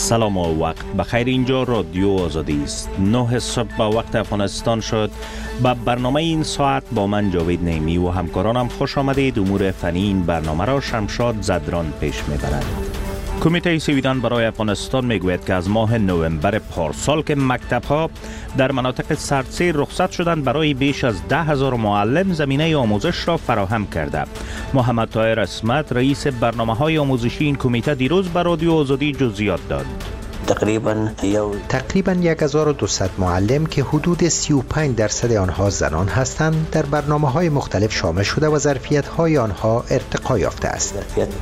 سلام و وقت بخیر. اینجا رادیو آزادی است. 9 صبح با وقت افغانستان شد. با برنامه این ساعت با من جاوید نیمی و همکارانم خوش آمدید. امور فنی این برنامه را شمشاد زدران پیش میبرد. کمیته سویدان برای افغانستان میگوید که از ماه نوامبر پارسال که مکتب‌ها در مناطق سردسیر رخصت شدند، برای بیش از 10,000 معلم زمینه آموزش را فراهم کرده. محمد طاهر اسمت رئیس برنامه‌های آموزشی این کمیته دیروز بر رادیو آزادی جزئیات داد. تقریباً 1200 معلم که حدود 35% آنها زنان هستند در برنامه‌های مختلف شامل شده و ظرفیت‌های آنها ارتقا یافته است.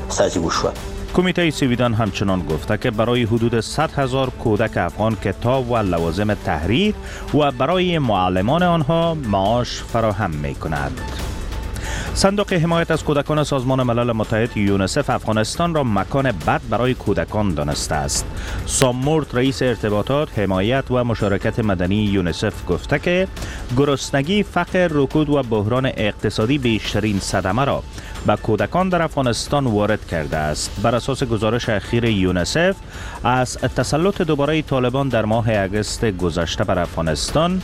کمیته سویدان همچنان گفته که برای حدود 100,000 کودک افغان کتاب و لوازم تحریر و برای معلمان آنها معاش فراهم می‌کند. صندوق حمایت از کودکان سازمان ملل متحد یونیسف افغانستان را مکان بد برای کودکان دانسته است. سام مورت رئیس ارتباطات، حمایت و مشارکت مدنی یونیسف گفته که گرسنگی، فقر، رکود و بحران اقتصادی بیشترین صدمه را به کودکان در افغانستان وارد کرده است. بر اساس گزارش اخیر یونیسف از تسلط دوباره طالبان در ماه اگست گذشته بر افغانستان،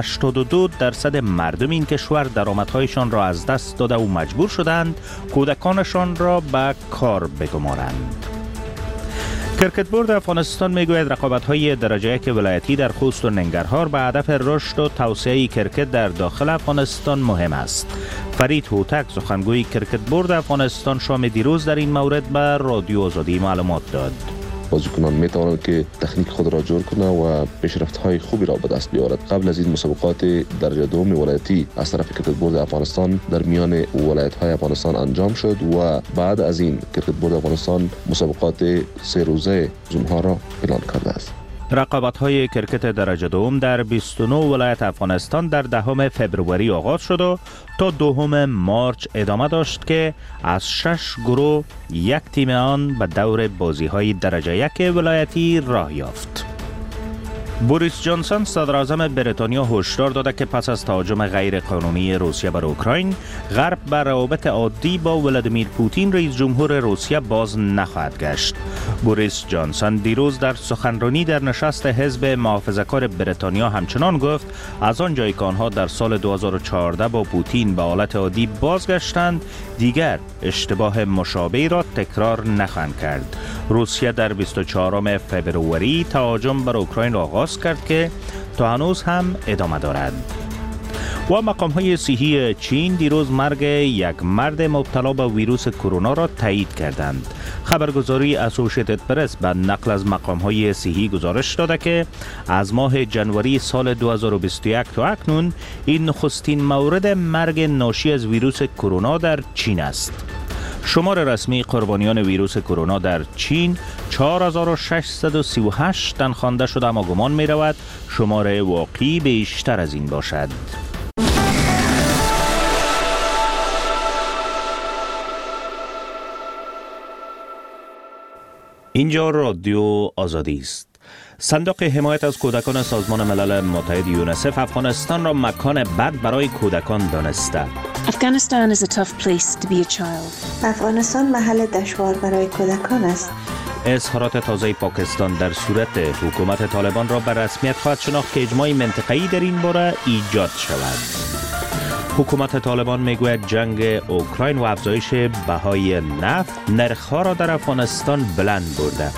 82% مردم این کشور درآمدهایشان را از دست داده و مجبور شدند کودکانشان را به کار بگمارند. کرکت بورد افغانستان میگوید رقابت‌های درجه یک ولایتی در خوست و ننگرهار به هدف رشد و توسعه کرکت در داخل افغانستان مهم است. فرید هوتک سخنگوی کرکت بورد افغانستان شام دیروز در این مورد به رادیو آزادی معلومات داد. بازیکنان میتوانند که تکنیک خود را جور کنند و پیشرفت‌های خوبی را به دست بیاورد. قبل از این مسابقات درجه دوم ولایتی از طرف کرکت بورد افغانستان در میان ولایت‌های افغانستان انجام شد و بعد از این کرکت بورد افغانستان مسابقات 3 روزه زونها را اعلان کرده است. رقابت‌های کرکت درجه دوم در 29 ولایت افغانستان در 10 فبروری آغاز شد و تا 2 مارچ ادامه داشت که از 6 گروه یک تیم آن به دور بازی‌های درجه یک ولایتی راه یافت. بوریس جانسون صدر اعظم بریتانیا هشدار داده که پس از تهاجم غیر قانونی روسیه بر اوکراین، غرب بر روابط عادی با ولادیمیر پوتین رئیس جمهور روسیه باز نخواهد گشت. بوریس جانسون دیروز در سخنرانی در نشست حزب محافظه‌کار بریتانیا همچنان گفت از آنجایی که آنها در سال 2014 با پوتین به حالت عادی بازگشتند، دیگر اشتباه مشابهی را تکرار نخواهند کرد. روسیه در 24 فبروری تهاجم بر اوکراین را آغاز کرد که تا هنوز هم ادامه دارد. و مقام‌های صحی چین دیروز مرگ یک مرد مبتلا به ویروس کرونا را تایید کردند. خبرگزاری اسوسییتد پرس به نقل از مقام‌های صحی گزارش داده که از ماه جنوری سال 2021 تا اکنون این نخستین مورد مرگ ناشی از ویروس کرونا در چین است. شمار رسمی قربانیان ویروس کرونا در چین 4638 تن خوانده شده، اما گمان می رود شمار واقعی بیشتر از این باشد. اینجا رادیو آزادی است. صندوق حمایت از کودکان سازمان ملل متحد یونیسف افغانستان را مکان بد برای کودکان دانسته. Afghanistan is a tough place to be a child. افغانستان محل دشوار برای کودکان است. اظهارات تازه پاکستان در صورت حکومت طالبان را به رسمیت خواهد شناخت که اجماع منطقه‌ای در این باره ایجاد شود. حکومت طالبان میگوید جنگ اوکراین و افزایش بهای نفت نرخ‌ها را در افغانستان بلند برده.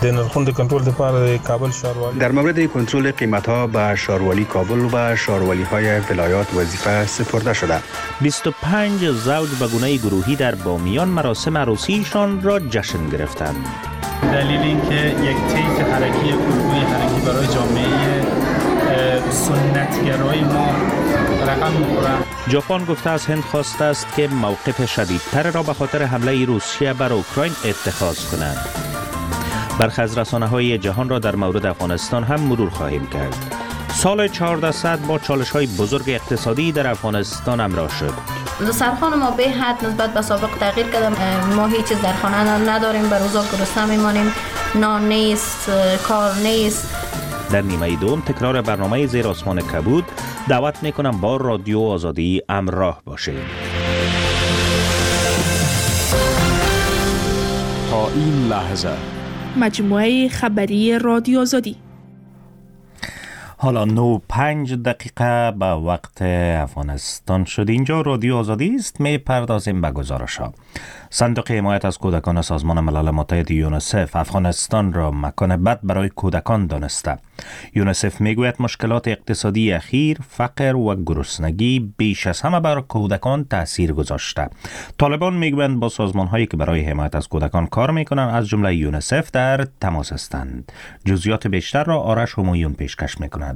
در مورد کنترل قیمت‌ها به شاروالی کابل و شاروالی‌های ولایات وظیفه سپرده شده. 25 زوج به گونه گروهی در بامیان مراسم عروسیشان را جشن گرفتند. دلیل این که یک طیف حرکی الگوی حرکی برای جامعه سنتگرای ما رقم می‌خورد. ژاپن گفته از هند خواسته است که موقف شدیدتر را به خاطر حمله روسیه بر اوکراین اتخاذ کند. برخی از رسانه‌های جهان را در مورد افغانستان هم مرور خواهیم کرد. سال 1400 با چالش‌های بزرگ اقتصادی در افغانستان همراه شد. دسترخوان ما به حد نسبت به سابق تغییر کرده. ما هیچ چیز در خانه نداریم، به روزا گرسنه میمانیم، نان نیست، کار نیست. در نیمه دوم تکرار برنامه زیر آسمان کبود. دعوت میکنم با رادیو آزادی همراه باشید. تا این لحظه مجموعه خبری رادیو آزادی. حالا 9:05 به وقت افغانستان شد. اینجا رادیو آزادی است. می پردازیم به گزارش‌ها. صندوق حمایت از کودکان سازمان ملل متحد یونیسف افغانستان را مکان بد برای کودکان دانسته. یونیسف میگوید مشکلات اقتصادی اخیر، فقر و گرسنگی بیش از همه بر کودکان تاثیر گذاشته. طالبان میگویند با سازمان‌هایی که برای حمایت از کودکان کار میکنند از جمله یونیسف در تماس هستند. جزئیات بیشتر را آرش همایون پیشکش میکند.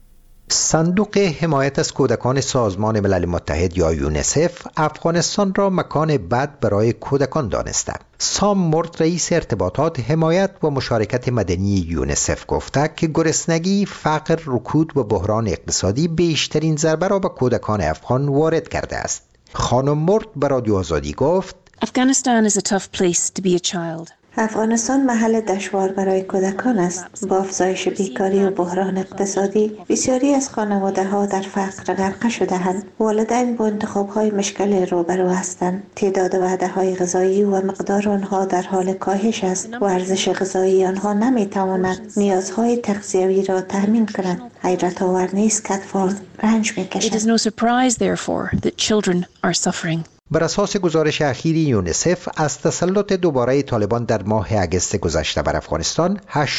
صندوق حمایت از کودکان سازمان ملل متحد یا یونیسف افغانستان را مکان بد برای کودکان دانسته. سام مرد رئیس ارتباطات حمایت و مشارکت مدنی یونیسف گفته که گرسنگی، فقر، رکود و بحران اقتصادی بیشترین ضربه را به کودکان افغان وارد کرده است. خانم مرد به رادیو آزادی گفت Afghanistan is a tough place to be a child. افغانستان محل دشوار برای کودکان است. با افزایش بیکاری و بحران اقتصادی بسیاری از خانواده ها در فقر غرق شده‌اند. والدین با انتخاب‌های مشکل روبرو هستند. تعداد وعده‌های غذایی و مقدار آنها در حال کاهش است و ارزش غذایی آنها نمی‌تواند نیازهای تغذیوی را تامین کند. حیرت آور نیست که اطفال رنج می‌کشند. It is no surprise therefore that children are suffering. بر اساس گزارش اخیر یونیسف از تسلط دوباره طالبان در ماه اگست گذشته بر افغانستان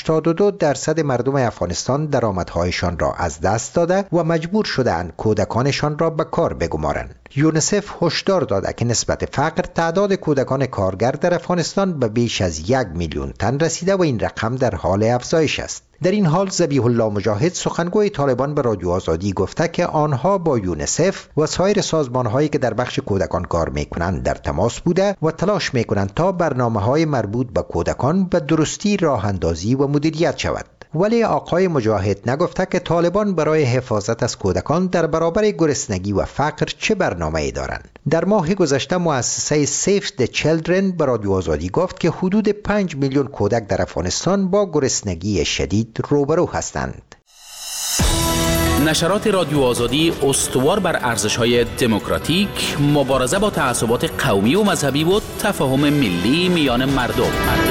82% مردم افغانستان درآمدهایشان را از دست داده و مجبور شده‌اند کودکانشان را به کار بگمارند. یونیسف هشدار داده که نسبت فقر تعداد کودکان کارگر در افغانستان به بیش از 1 میلیون تن رسیده و این رقم در حال افزایش است. در این حال ذبیح الله مجاهد سخنگوی طالبان به رادیو آزادی گفته که آنها با یونیسف و سایر سازمان‌هایی که در بخش کودکان کار می‌کنند در تماس بوده و تلاش می‌کنند تا برنامه‌های مربوط به کودکان به درستی راه اندازی و مدیریت شود. ولی آقای مجاهد نگفته که طالبان برای حفاظت از کودکان در برابر گرسنگی و فقر چه برنامه‌ای دارند. در ماه گذشته مؤسسه Save the Children به رادیو آزادی گفت که حدود 5 میلیون کودک در افغانستان با گرسنگی شدید روبرو هستند. نشرات رادیو آزادی استوار بر ارزش‌های دموکراتیک، مبارزه با تعصبات قومی و مذهبی و تفاهم ملی میان مردم.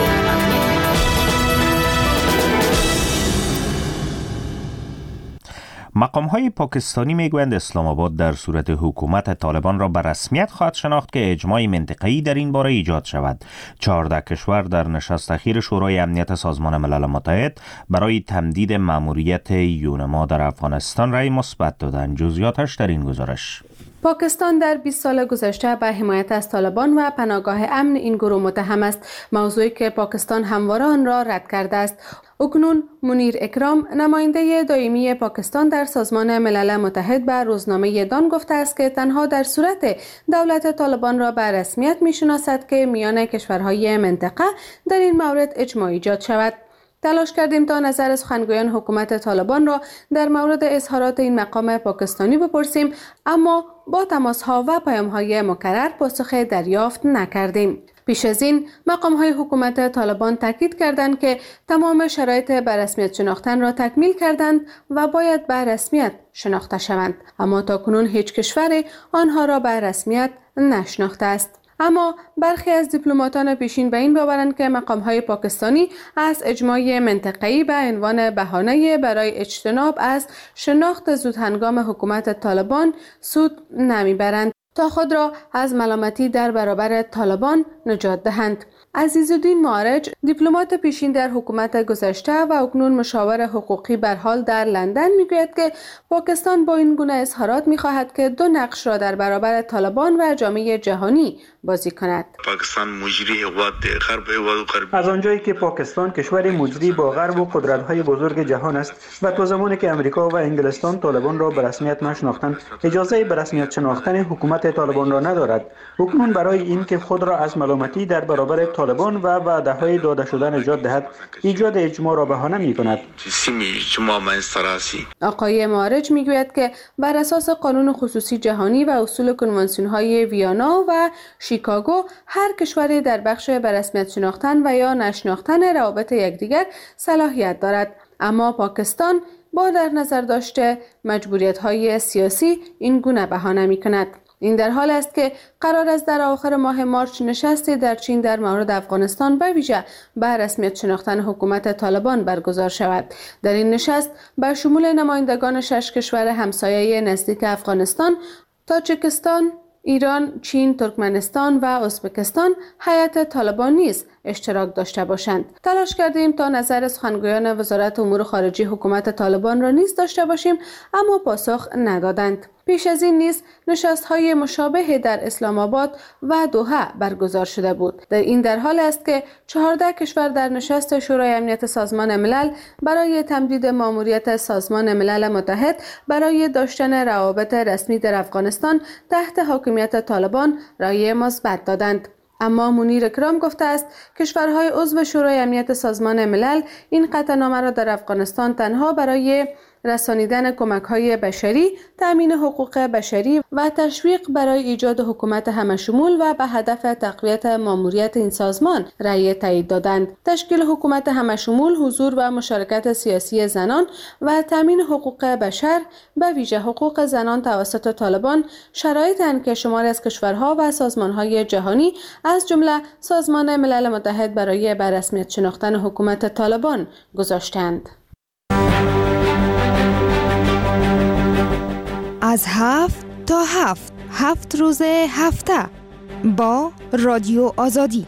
مقام‌های پاکستانی میگویند اسلام آباد در صورت حکومت طالبان را به رسمیت خواهد شناخت که اجماع منطقه‌ای در این باره ایجاد شود. 14 کشور در نشست اخیر شورای امنیت سازمان ملل متحد برای تمدید مأموریت یونما در افغانستان رأی مثبت دادند. جزئیاتش در این گزارش. پاکستان در 20 سال گذشته به حمایت از طالبان و پناهگاه امن این گروه متهم است، موضوعی که پاکستان همواره آن را رد کرده است. اکنون منیر اکرام نماینده دائمی پاکستان در سازمان ملل متحد به روزنامه دان گفته است که تنها در صورت دولت طالبان را به رسمیت می‌شناسد که میان کشورهای منطقه در این مورد اجماع ایجاد شود. تلاش کردیم تا نظر سخنگویان حکومت طالبان را در مورد اظهارات این مقام پاکستانی بپرسیم، اما با تماس‌ها و پیام‌های مکرر پاسخ دریافت نکردیم. پیش از این مقام‌های حکومت طالبان تاکید کردند که تمام شرایط به رسمیت شناختن را تکمیل کردند و باید به رسمیت شناخته شوند، اما تاکنون هیچ کشور آنها را به رسمیت نشناخته است. اما برخی از دیپلماتان پیشین به این باورند که مقام‌های پاکستانی از اجماع منطقه‌ای به عنوان بهانه برای اجتناب از شناخت زودهنگام حکومت طالبان سود نمیبرند تا خود را از ملامتی در برابر طالبان نجات دهند. عزیزالدین معارج، دیپلمات پیشین در حکومت گذشته و اکنون مشاور حقوقی برحال در لندن، میگوید که پاکستان با این گونه اظهارات میخواهد که دو نقش را در برابر طالبان و جامعه جهانی بازی کند. پاکستان مجری غرب از آنجایی که پاکستان کشور مجری با غرب و قدرت‌های بزرگ جهان است و تا زمانی که امریکا و انگلستان طالبان را به رسمیت نشناختند، اجازه به رسمیت شناختن حکومت طالبان را ندارد. اکنون برای اینکه خود را از ملامتی در برابر طالبان و وعده‌های داده شده نجات دهد، ایجاد اجماع را بهانه می‌کند. آقای معارج میگوید که بر اساس قانون خصوصی جهانی و اصول کنوانسیون‌های ویانا و شیکاگو، هر کشوری در بخش به رسمیت شناختن و یا نشناختن روابط یکدیگر صلاحیت دارد، اما پاکستان با در نظر داشته مجبوریت‌های سیاسی این گونه بهانه می‌کند. این در حال است که قرار است در آخر ماه مارچ نشستی در چین در مورد افغانستان به ویژه به رسمیت شناختن حکومت طالبان برگزار شود. در این نشست به شمول نمایندگان 6 کشور همسایه نزدیک افغانستان، تاجیکستان، ایران، چین، ترکمنستان و ازبکستان هیئت طالبان نیز اشتراک داشته باشند. تلاش کردیم تا نظر سخنگویان وزارت امور خارجه حکومت طالبان را نیز داشته باشیم، اما پاسخ ندادند. پیش از این نیز نشست‌های مشابه در اسلام آباد و دوحه برگزار شده بود. در حال است که 14 کشور در نشست شورای امنیت سازمان ملل برای تمدید ماموریت سازمان ملل متحد برای داشتن روابط رسمی در افغانستان تحت حاکمیت طالبان رأی مثبت دادند. اما منیر اکرام گفته است کشورهای عضو شورای امنیت سازمان ملل این قطعنامه را در افغانستان تنها برای رسانیدن کمک‌های بشری، تأمین حقوق بشری و تشویق برای ایجاد حکومت همه‌شمول و به هدف تقویت ماموریت این سازمان رأی تایید دادند. تشکیل حکومت همه‌شمول، حضور و مشارکت سیاسی زنان و تأمین حقوق بشر، به ویژه حقوق زنان توسط طالبان، شرایطی که شماری از کشورها و سازمان‌های جهانی از جمله سازمان ملل متحد برای به رسمیت شناختن حکومت طالبان گذاشتند. از 7 تا 7 روز هفته با رادیو آزادی.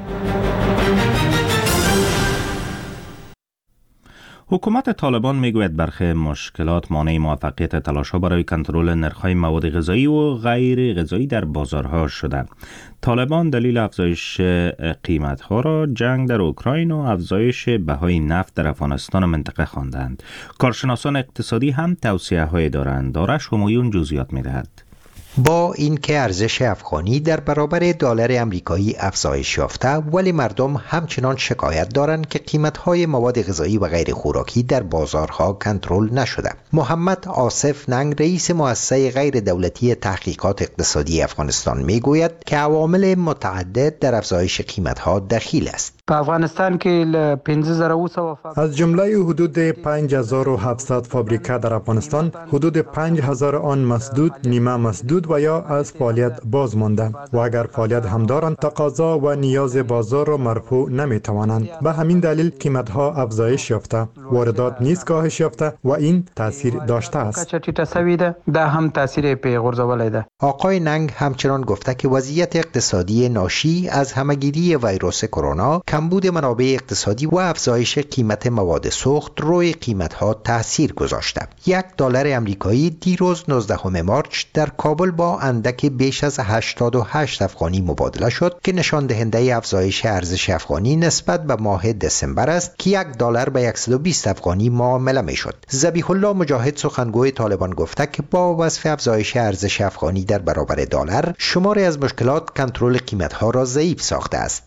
حکومت طالبان میگوید برخی مشکلات مانع موفقیت تلاش‌ها برای کنترل نرخ‌های مواد غذایی و غیر غذایی در بازارها شده. طالبان دلیل افزایش قیمت‌ها را جنگ در اوکراین و افزایش بهای نفت در افغانستان منطقه خواندند. کارشناسان اقتصادی هم توصیه‌هایی دارند. آرش همایون جزئیات می‌دهد. با اینکه ارزش افغانی در برابر دلار آمریکایی افزایش یافته، ولی مردم همچنان شکایت دارند که قیمت‌های مواد غذایی و غیر خوراکی در بازارها کنترل نشده. محمد آصف ننگ، رئیس مؤسسه غیر دولتی تحقیقات اقتصادی افغانستان، میگوید که عوامل متعدد در افزایش قیمت‌ها دخیل است. په افغانستان کې 15200 از جمله حدود 5700 فابریکه در افغانستان، حدود 5000 آن مسدود، نیمه مسدود و یا از فعالیت باز مانده و اگر فعالیت هم دارند تقاضا و نیاز بازار را مرفوع نمی توانند. به همین دلیل قیمت ها افزایش یافته، واردات نیز کاهش یافته و این تاثیر داشته است. آقای ننگ همچنان گفته که وضعیت اقتصادی ناشی از همه‌گیری ویروس کرونا، کمبود منابع اقتصادی و افزایش قیمت مواد سوخت روی قیمت‌ها تأثیر گذاشته. $1 آمریکایی دیروز 19 مارچ در کابل با اندک بیش از 88 افغانی مبادله شد که نشان دهنده افزایش ارزش افغانی نسبت به ماه دسامبر است که $1 به 120 افغانی معامله می‌شد. ذبیح الله مجاهد، سخنگوی طالبان، گفته که با وصف افزایش ارزش افغانی در برابر دلار، شماری از مشکلات کنترل قیمت‌ها را ضعیف ساخته است.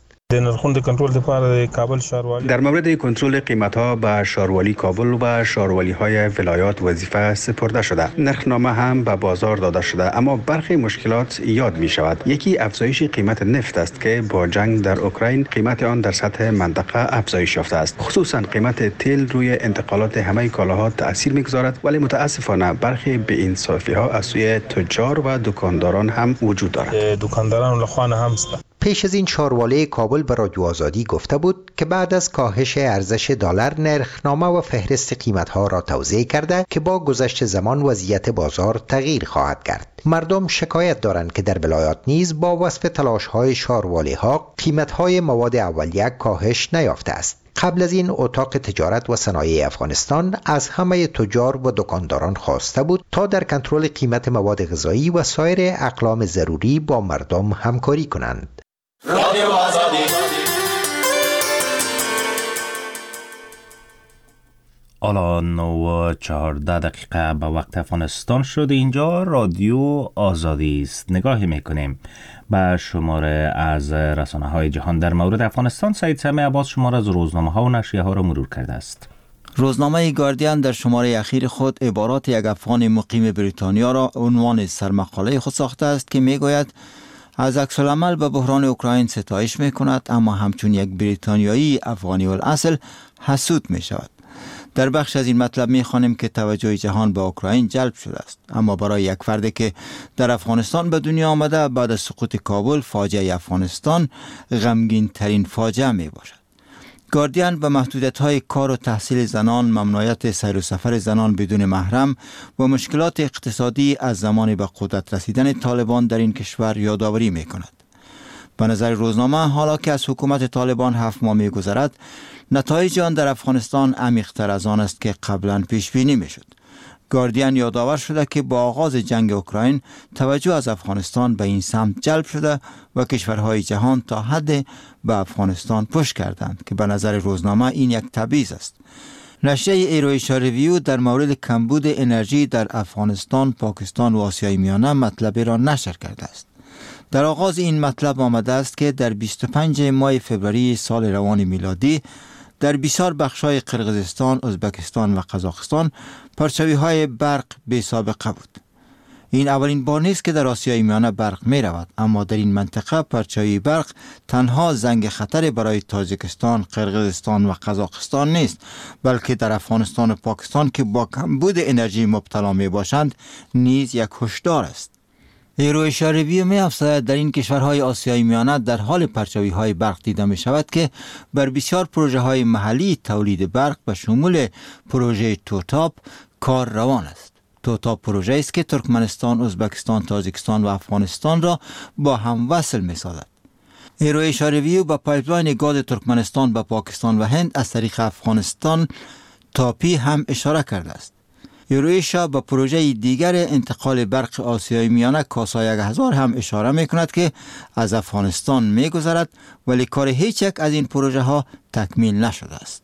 در مورد کنترل قیمت‌ها به شاروالی کابل و شاروالی‌های ولایات وظیفه سپرده شده. نرخنامه هم به بازار داده شده، اما برخی مشکلات یاد می‌شود. یکی افزایش قیمت نفت است که با جنگ در اوکراین قیمت آن در سطح منطقه افزایش یافته است. خصوصا قیمت تیل روی انتقالات همه کالاها تأثیر می‌گذارد، ولی متأسفانه برخی بی‌انصافی‌ها از سوی تجار و دکانداران هم وجود دارد. دکانداران لخوانه هم است. پیش از این شاروالی کابل به رادیو آزادی گفته بود که بعد از کاهش ارزش دلار نرخنامه و فهرست قیمت‌ها را توضیح کرده که با گذشت زمان وضعیت بازار تغییر خواهد کرد. مردم شکایت دارند که در ولایات نیز با وصف تلاش‌های شاروالی‌ها قیمت‌های مواد اولیه کاهش نیافته است. قبل از این اتاق تجارت و صنایع افغانستان از همه تجار و دکانداران خواسته بود تا در کنترل قیمت مواد غذایی و سایر اقلام ضروری با مردم همکاری کنند. رادیو آزادی. حالا 9:14 به وقت افغانستان شد. اینجا رادیو آزادی است. نگاهی میکنیم به شماره از رسانه‌های جهان در مورد افغانستان. سید سمی عباس شماره از روزنامه‌ها و نشریه‌ها را مرور کرده است. روزنامه گاردین در شماره اخیر خود عبارات یک افغان مقیم بریتانیا را عنوان سرمقاله خود ساخته است که میگوید از عکس‌العمل به بحران اوکراین ستایش میکند، اما همچون یک بریتانیایی افغانی الاصل حسود میشود. در بخش از این مطلب می‌خوانیم که توجه جهان به اوکراین جلب شده است، اما برای یک فردی که در افغانستان به دنیا آمده بعد از سقوط کابل، فاجعه افغانستان غمگین ترین فاجعه می باشد. گاردین به محدودیت‌های کار و تحصیل زنان، ممنوعیت سیر و سفر زنان بدون محرم و مشکلات اقتصادی از زمان به قدرت رسیدن طالبان در این کشور یادآوری می‌کند. به نظر روزنامه، حالا که از حکومت طالبان 7 ماه می‌گذرد، نتایج آن در افغانستان عمیق‌تر از آن است که قبلا پیش بینی می‌شد. گاردین یادآور شده که با آغاز جنگ اوکراین توجه از افغانستان به این سمت جلب شده و کشورهای جهان تا حد به افغانستان پشت کردند که به نظر روزنامه این یک تبعیض است. نشریه ایرویشا ریویو در مورد کمبود انرژی در افغانستان، پاکستان و آسیای میانه مطلبی را نشر کرده است. در آغاز این مطلب آمده است که در 25 ماه فوریه سال روان میلادی در بسیار بخش‌های قرقیزستان، ازبکستان و قزاقستان پرچاوی‌های برق بی سابقه بود. این اولین بار نیست که در آسیای میانه برق می رود، اما در این منطقه پرچاوی برق تنها زنگ خطر برای تاجیکستان، قرقیزستان و قزاقستان نیست، بلکه در افغانستان و پاکستان که با کمبود انرژی مبتلا می باشند نیز یک هشدار است. ایرویشا ریویو می افزاید در این کشورهای آسیای میانه در حال پرچاوی های برق دیده می شود که بر بسیار پروژه های محلی تولید برق به شمول پروژه توتاپ کار روان است. توتاپ پروژه است که ترکمنستان، ازبکستان، تاجیکستان و افغانستان را با هم وصل می سازد. ایرویشا ریویو با پایپلاین گاز ترکمنستان به پاکستان و هند از طریق افغانستان تاپی هم اشاره کرده است. ایرویشا به پروژه دیگر انتقال برق آسیای میانه کاسا 1000 هم اشاره می کند که از افغانستان می گذرد، ولی کار هیچ یک از این پروژه ها تکمیل نشده است.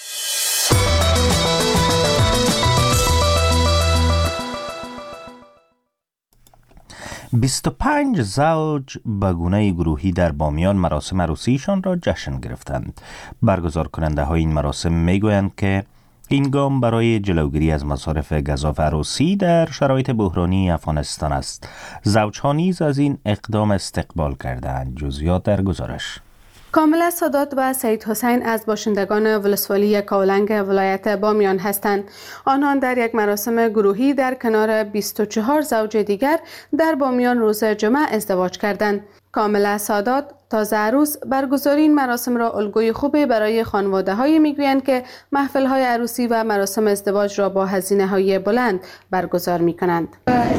25 زوج به گونه گروهی در بامیان مراسم عروسیشان را جشن گرفتند. برگزار کننده های این مراسم می گویند که این گام برای جلوگیری از مصارف گزاف عروسی در شرایط بحرانی افغانستان است. زوجها نیز از این اقدام استقبال کردند. جزئیات در گزارش. کاملا سادات و سید حسین از باشندگان ولسوالی کاولنگ ولایت بامیان هستند. آنان در یک مراسم گروهی در کنار 24 زوج دیگر در بامیان روز جمعه ازدواج کردند. کاملا سادات تازه عروس برگزاری این مراسم را الگوی خوبی برای خانواده‌هایی می‌گویند که محفل‌های عروسی و مراسم ازدواج را با هزینه‌های بلند برگزار می‌کنند.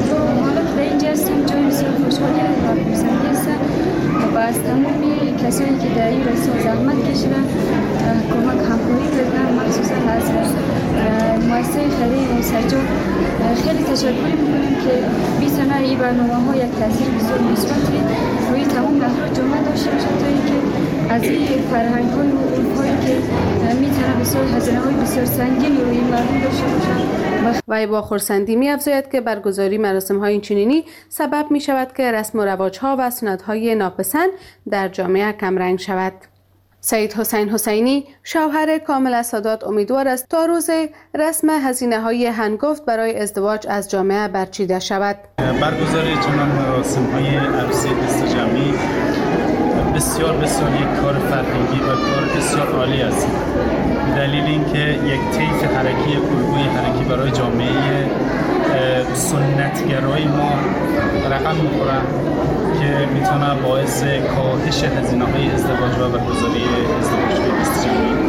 از تمامی کسانی که در این رسم زحمت کشیدن کمک همکاری کردن، مخصوصا از مؤسسه خیریه سجاد خیلی تشکر می‌کنیم که بی‌ثمر این برنامه‌ها یک تاثیر بسیار مثبت روی تمام افراد جامعه داشته باشه تا اینکه از این فرهنگ‌های و عرف‌هایی که می‌تونه بسیار هزینه‌های بسیار سنگینی روی مردم داشته باشن. وی با خرسندی می‌افزاید که برگزاری مراسم‌های اینچنینی سبب می‌شود که رسم و رواج‌ها و سنت‌های ناپسند در جامعه کمرنگ شود. سید حسین حسینی شوهر کاملا سادات امیدوار است تا روز رسم هزینه‌های هنگفت برای ازدواج از جامعه برچیده شود. برگزاری چنان مراسم‌های عروسی دست جمعی بسیار یک کار فرهنگی و کار بسیار عالی است. دلیل اینکه یک طیف حرکی، الگوی حرکی برای جامعه سنتگرای ما رقم می‌خوره که میتونه باعث کاهش هزینه‌های ازدواج و برگزاری ازدواج‌های دست جمعی.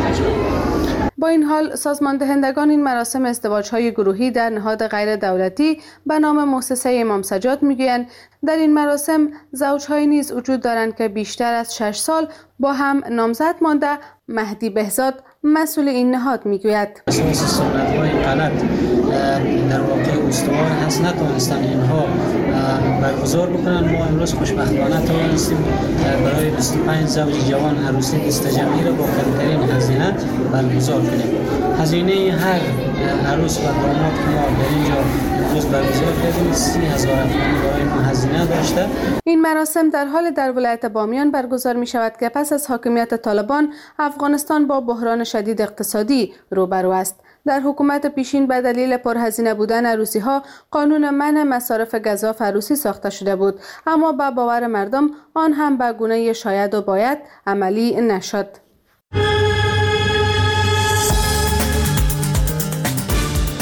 با این حال سازمان دهندگان این مراسم ازدواج‌های گروهی در نهاد غیر دولتی به نام مؤسسه امام سجاد میگویند در این مراسم زوج‌های نیز وجود دارند که بیشتر از 6 سال با هم نامزد مانده. مهدی بهزاد مسئول این نهاد میگوید اساس سنت‌های غلط در واقع استوار هست، نتوانستن اینها برگزار بکنن. ما امروز خوشبختانه توانستیم برای 25 زوج جوان عروسی دست جمعی را با کمترین هزینه برگزار کنیم. هزینه هر عروس و داماد که ما در اینجا امروز برگزار کردیم 30,000 افغانی برای ما هزینه داشته. این مراسم در حال در ولایت بامیان برگزار می شود که پس از حاکمیت طالبان افغانستان با بحران شدید اقتصادی روبرو است. در حکومت پیشین به دلیل پرهزینه بودن عروسی‌ها قانون منع مصارف گزاف عروسی ساخته شده بود، اما به باور مردم آن هم به گونه شاید و باید عملی نشد.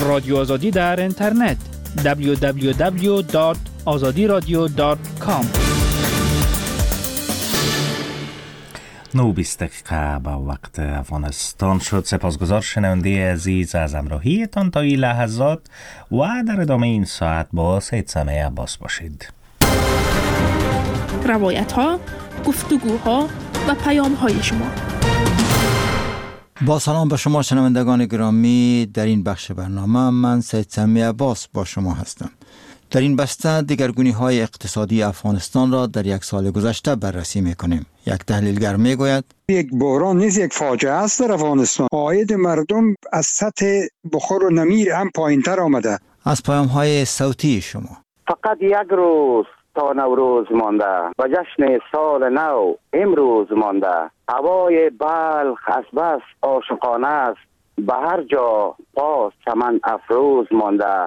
رادیو آزادی در اینترنت www.azadiradio.com 9:20 دقیقه با وقت افغانستان شد. سپاسگزار شنونده عزیز از همراهیتان تا این لحظات و در ادامه این ساعت با سید سمیع عباس باشید. روایت ها، گفتگوها و پیام های شما. با سلام به شما شنوندگان گرامی، در این بخش برنامه من سید سمیع عباس با شما هستم. در این بسته دگرگونی های اقتصادی افغانستان را در یک سال گذشته بررسی میکنیم. یک تحلیلگر میگوید یک بحران نیست، یک فاجعه است در افغانستان. عاید مردم از سطح بخور و نمیر هم پایینتر آمده. از پیام های صوتی شما. فقط یک روز تا نوروز مانده و جشن سال نو امروز مانده. هوای بلخ از بس عاشقانه است، به هر جا پاس چمن افروز مانده.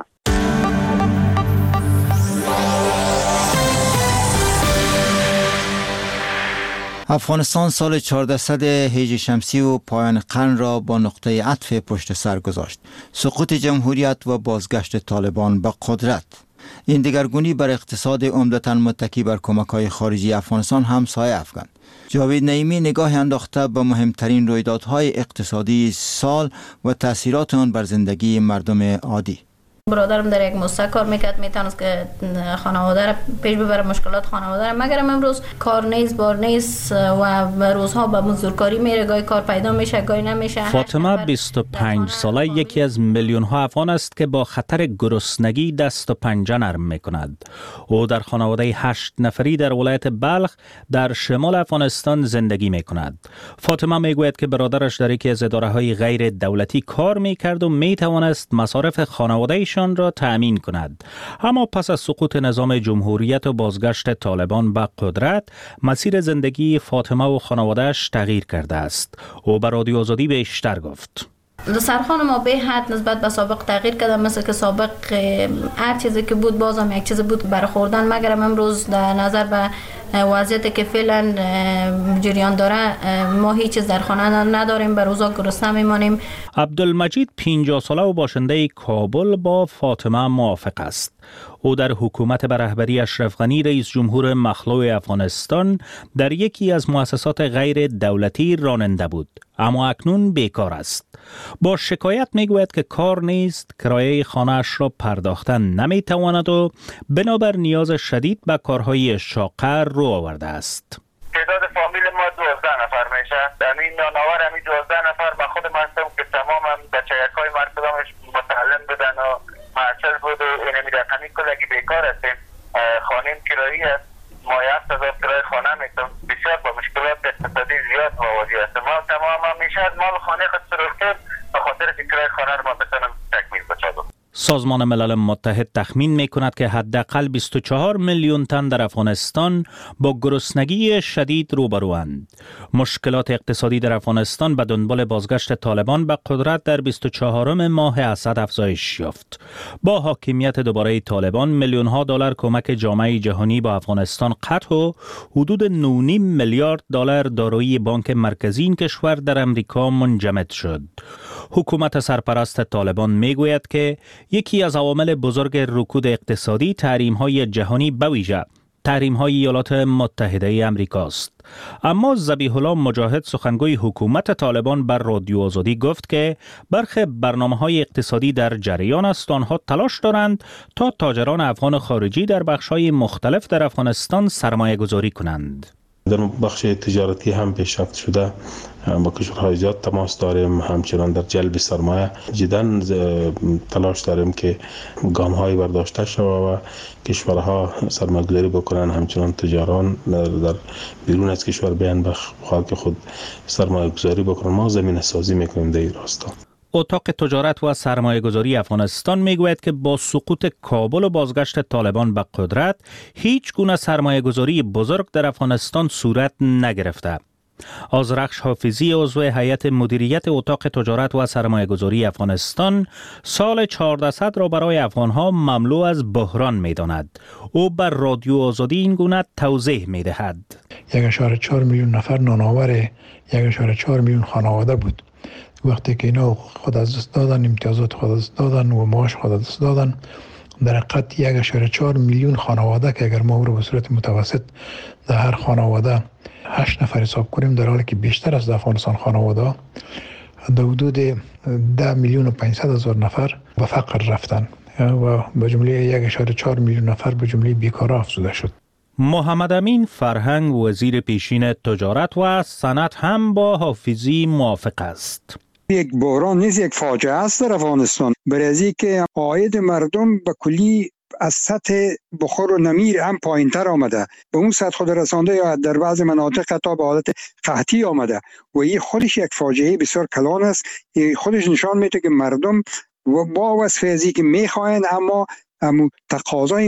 افغانستان سال 1400 هجری شمسی و پایان قرن را با نقطه عطف پشت سر گذاشت. سقوط جمهوریت و بازگشت طالبان به قدرت. این دگرگونی بر اقتصاد عمدتاً متکی بر کمک‌های خارجی افغانستان هم سایه افکند. جاوید نعیمی نگاه انداخته به مهمترین رویدادهای اقتصادی سال و تأثیرات آن بر زندگی مردم عادی. برادرم در یک مؤسسه کار میکرد، میتونست که خانواده را پیش ببره، مشکلات خانواده را، مگر امروز کار نیست، بار نیست و روزها به مزدورکاری میره، گاهی کار پیدا میشه گاهی نمیشه. فاطمه 25 ساله یکی از میلیون ها افغان است که با خطر گرسنگی دست و پنجه نرم میکند. او در خانواده 8 نفری در ولایت بلخ در شمال افغانستان زندگی میکند. فاطمه میگوید که برادرش در یکی از اداره‌های غیر دولتی کار میکرد و میتوانست مصارف خانواده را تأمین کند. اما پس از سقوط نظام جمهوریت و بازگشت طالبان به قدرت، مسیر زندگی فاطمه و خانواده‌اش تغییر کرده است. او به رادیو آزادی بیشتر گفت. دسترخوان ما به حد نسبت به سابق تغییر کرده، مثل که سابق هر چیزی که بود بازم یک چیز بود برای خوردن، مگر امروز در نظر به وضعیتی که فعلا جریان داره ما هیچ چیز در خانه نداریم، به روزا گرسنه میمانیم. عبدالمجید 50 ساله و باشنده کابل با فاطمه موافق است. او در حکومت به رهبری اشرف غنی رئیس جمهور مخلوع افغانستان در یکی از مؤسسات غیر دولتی راننده بود، اما اکنون بیکار است. با شکایت میگوید که کار نیست، کرایه خانه‌اش را پرداختن نمیتواند و بنابر نیاز شدید به کارهای شاقه رو آورده است. تعداد فامیل ما 12 نفر میشه. در این نانآور همین 12 نفر من خودم هستم که تمام بچه‌های مردمش متعلم بدن و معطل بود و اینمی رقمی کلگی بیکار هستیم. خانیم کرایی است، ما 7,000 کرای خانه میتونم، بسیار با مشکلات اقتصادی زیاد مواجه هستم. ما تمام میشه از مال خانه خود سروختیم به خاطر که کرای خانه رو ما بتونم تکمیل بچادم. سازمان ملل متحد تخمین می‌کند که حداقل 24 میلیون تن در افغانستان با گرسنگی شدید روبروند. مشکلات اقتصادی در افغانستان به دنبال بازگشت طالبان به قدرت در 24 ماه اسد افزایش یافت. با حاکمیت دوباره طالبان میلیون‌ها دلار کمک جامعه جهانی با افغانستان قطع و حدود 9.5 میلیارد دلار دارایی بانک مرکزی این کشور در امریکا منجمد شد. حکومت سرپرست طالبان میگوید که یکی از عوامل بزرگ رکود اقتصادی تحریم‌های جهانی به ویژه تحریم‌های ایالات متحده آمریکا است. اما ذبیح الله مجاهد سخنگوی حکومت طالبان بر رادیو آزادی گفت که برخی برنامه‌های اقتصادی در جریان است، آنها تلاش دارند تا تاجران افغان خارجی در بخش‌های مختلف در افغانستان سرمایه‌گذاری کنند. در بخش تجارتی هم پیشرفت شده، با کشورهای زیاد تماس داریم، همچنان در جلب سرمایه جداً تلاش داریم که گام‌های برداشته شود و کشورها سرمایه‌گذاری بکنن، همچنان تجاران در بیرون از کشور بیان به خاک خود سرمایه‌گذاری بکنن. ما زمینه سازی میکنیم در این راستا. اتاق تجارت و سرمایه‌گذاری افغانستان میگوید که با سقوط کابل و بازگشت طالبان به قدرت هیچ گونه سرمایه‌گذاری بزرگ در افغانستان صورت نگرفته. آذرخش حافظی عضو هیئت مدیریت اتاق تجارت و سرمایه‌گذاری افغانستان سال 1400 را برای افغانها مملو از بحران می‌داند. او بر رادیو آزادی این گونه توضیح می‌دهد. 1.4 میلیون نفر نانآور 1.4 میلیون خانواده بود. وقتی که اینا خود از دست دادن، امتیازات خود از دست دادن و معاش خود از دست دادن، در حقیقت 1.4 میلیون خانواده که اگر ما رو به صورت متوسط در هر خانواده 8 نفر حساب کنیم، در حالی که بیشتر از افغانستان خانواده در حدود 10 میلیون و 500 هزار نفر به فقر رفتن و به جمله 1.4 میلیون نفر به جمله بیکارا افزوده شد. محمد امین فرهنگ وزیر پیشین تجارت و صنعت هم با حافظی موافق است. یک بحران نیست، یک فاجعه است در افغانستان، برای از اینکه عاید مردم به کلی از سطح بخور و نمیر هم پایین تر آمده، به اون سطح خود رسانده یا در بعض مناطق حتی به حالت قحطی آمده و این خودش یک فاجعه بسیار کلان است. این خودش نشان میده که مردم و با وصف از اینکه میخواین اما تقاضای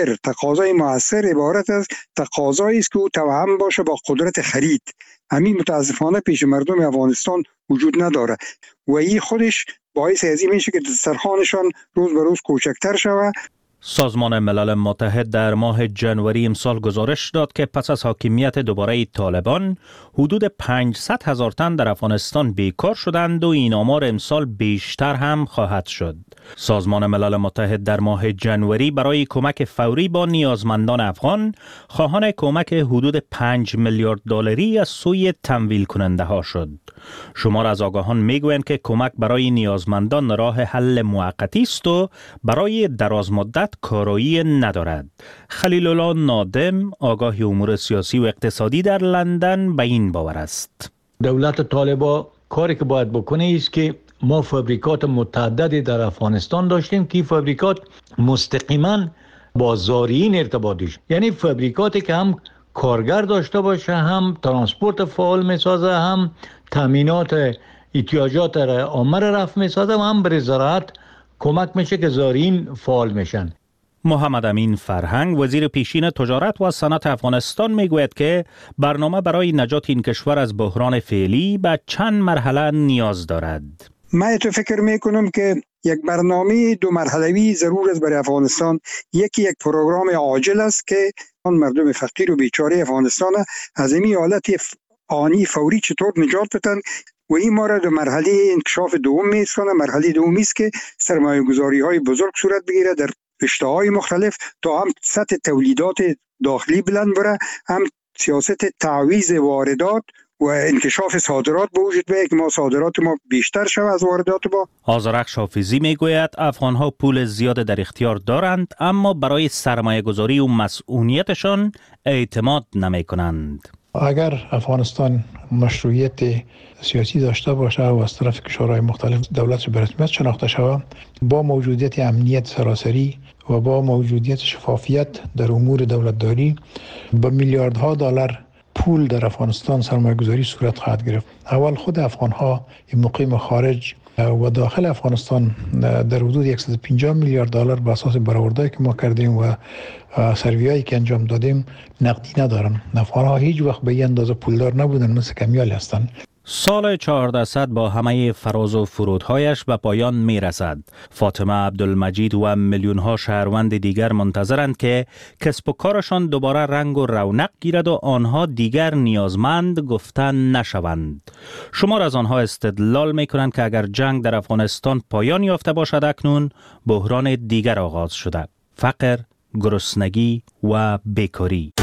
مؤثر عبارت از تقاضایی است که او توأم باشه با قدرت خرید. همین متاسفانه پیش مردم افغانستان وجود نداره و این خودش باعث از این میشه که دسترخوانشان روز به روز کوچکتر شود. سازمان ملل متحد در ماه جنوری امسال گزارش داد که پس از حاکمیت دوباره طالبان حدود 500,000 تن در افغانستان بیکار شدند و این آمار امسال بیشتر هم خواهد شد. سازمان ملل متحد در ماه جنوری برای کمک فوری با نیازمندان افغان خواهان کمک حدود 5 میلیارد دلاری از سوی تمویل کننده ها شد. شمار از آگاهان میگویند که کمک برای نیازمندان راه حل موقتی است و برای دراز مدت کارایی ندارد. خلیل الله نادم، آگاه امور سیاسی و اقتصادی در لندن، به این باور است. دولت طالبان کاری که باید بکنه است که ما فابریکات متعددی در افغانستان داشتیم که فابریکات مستقیما با زارعین ارتباط داشت، یعنی فابریکاتی که هم کارگر داشته باشه، هم ترانسپورت فعال میسازه، هم تامینات احتیاجات عامه را رفع میسازه و هم برای زراعت کمک میشه که زارعین فعال میشن. محمد امین فرهنگ وزیر پیشین تجارت و صنعت افغانستان میگوید که برنامه برای نجات این کشور از بحران فعلی به چند مرحله نیاز دارد. من تو فکر میکنم که یک برنامه 2 مرحله‌ای ضرور است برای افغانستان. یکی یک پروگرام عاجل است که آن مردم فقیر و بیچاره افغانستان از این حالت آنی فوری چطور نجات بدن و این ما را در مرحله انکشاف دوم می‌رساند. مرحله دومی است که سرمایه‌گذاری‌های بزرگ صورت بگیره در رشته‌های مختلف تا هم سطح تولیدات داخلی بلند بره، هم سیاست تعویض واردات و انکشاف صادرات به وجود بیاید که ما صادرات ما بیشتر شود از واردات ما. آذرخش حافظی میگوید افغان‌ها پول زیاد در اختیار دارند اما برای سرمایه‌گذاری و مسئولیتشان اعتماد نمی‌کنند. اگر افغانستان مشروعیت سیاسی داشته باشه و از طرف کشورهای مختلف دولت به رسمیت شناخته شود، با موجودیت امنیت سراسری و با موجودیت شفافیت در امور دولتداری، با میلیاردها دلار پول در افغانستان سرمایه‌گذاری صورت خواهد گرفت. اول خود افغان‌ها مقیم خارج و داخل افغانستان در حدود 150 میلیارد دلار به اساس برآوردهایی که ما کردیم و سروی‌هایی که انجام دادیم نقدی ندارن. افغان‌ها هیچ وقت به این اندازه پولدار نبودن، مثل کمیال هستند. سال 1400 با همه فراز و فرودهایش به پایان می رسد. فاطمه عبدالمجید و میلیون‌ها شهروند دیگر منتظرند که کسب و کارشان دوباره رنگ و رونق گیرد و آنها دیگر نیازمند گفتن نشوند. شمار از آنها استدلال می کنند که اگر جنگ در افغانستان پایان یافته باشد اکنون بحران دیگر آغاز شده: فقر، گرسنگی و بیکاری.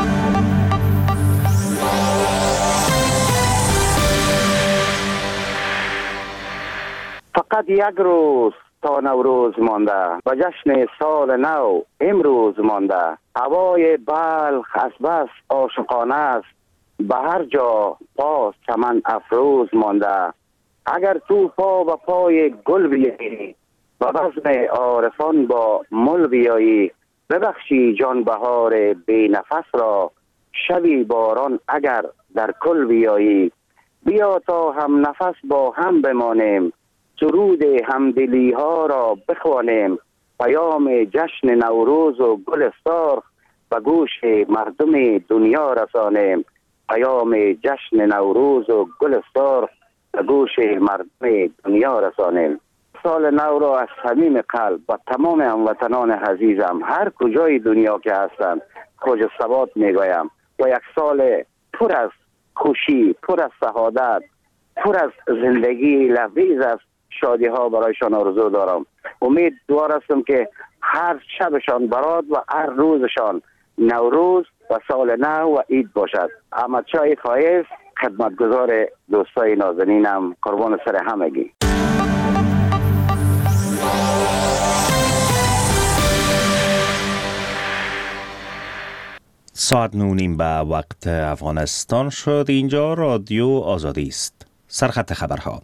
فقط یک روز تا نوروز مانده، و جشن سال نو امروز مانده. هوای بلخ از بس عاشقانه است، به هر جا پا چمن افروز مانده. اگر تو پا به پای گل بیایی، و بزم عارفان با مل بیایی، ببخشی جان بهار بی نفس را، شبی باران اگر در کل بیایی. بیا تا هم نفس با هم بمانیم، سرود همدلی ها را بخوانیم. پیام جشن نوروز و گل سرخ به گوش مردم دنیا رسانیم. پیام جشن نوروز و گل سرخ به گوش مردم دنیا رسانیم. سال نو را از صمیم قلب و تمام هموطنان عزیزم هر کجای دنیا که هستند خوش ثبات میگویم و یک سال پر از خوشی، پر از سعادت، پر از زندگی لبریز است. شادی ها برایشان آرزو دارم. امیدوار هستم که هر شبشان برات و هر روزشان نوروز و سال نو و عید باشد. احمد شاه فایز، خدمتگزار دوستای نازنینم، قربان سر همگی. ساعت 9:30 به وقت افغانستان شد. اینجا رادیو آزادی است. سرخط خبرها.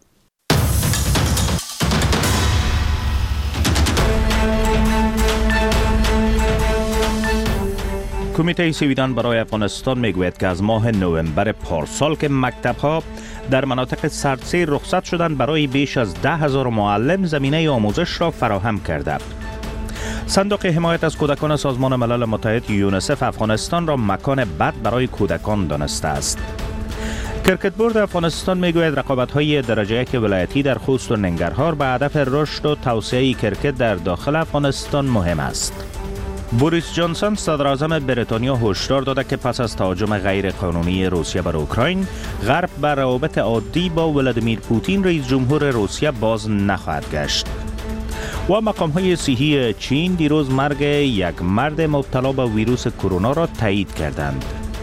کمیته سویدان برای افغانستان میگوید که از ماه نوامبر پارسال که مکتب‌ها در مناطق سردسیر رخصت شدند، برای بیش از 10,000 معلم زمینه آموزش را فراهم کرده. صندوق حمایت از کودکان سازمان ملل متحد یونسف افغانستان را مکان بد برای کودکان دانسته است. کرکت بورد افغانستان میگوید رقابت‌های درجه یک ولایتی در خوست و ننگرهار به هدف رشد و توسعه کرکت در داخل افغانستان مهم است. بوریس جانسون صدر اعظم بریتانیا هشدار داده که پس از تهاجم غیر قانونی روسیه بر اوکراین، غرب به روابط عادی با ولادیمیر پوتین رئیس جمهور روسیه باز نخواهد گشت. و مقام‌های صحی چین دیروز مرگ یک مرد مبتلا به ویروس کرونا را تایید کردند.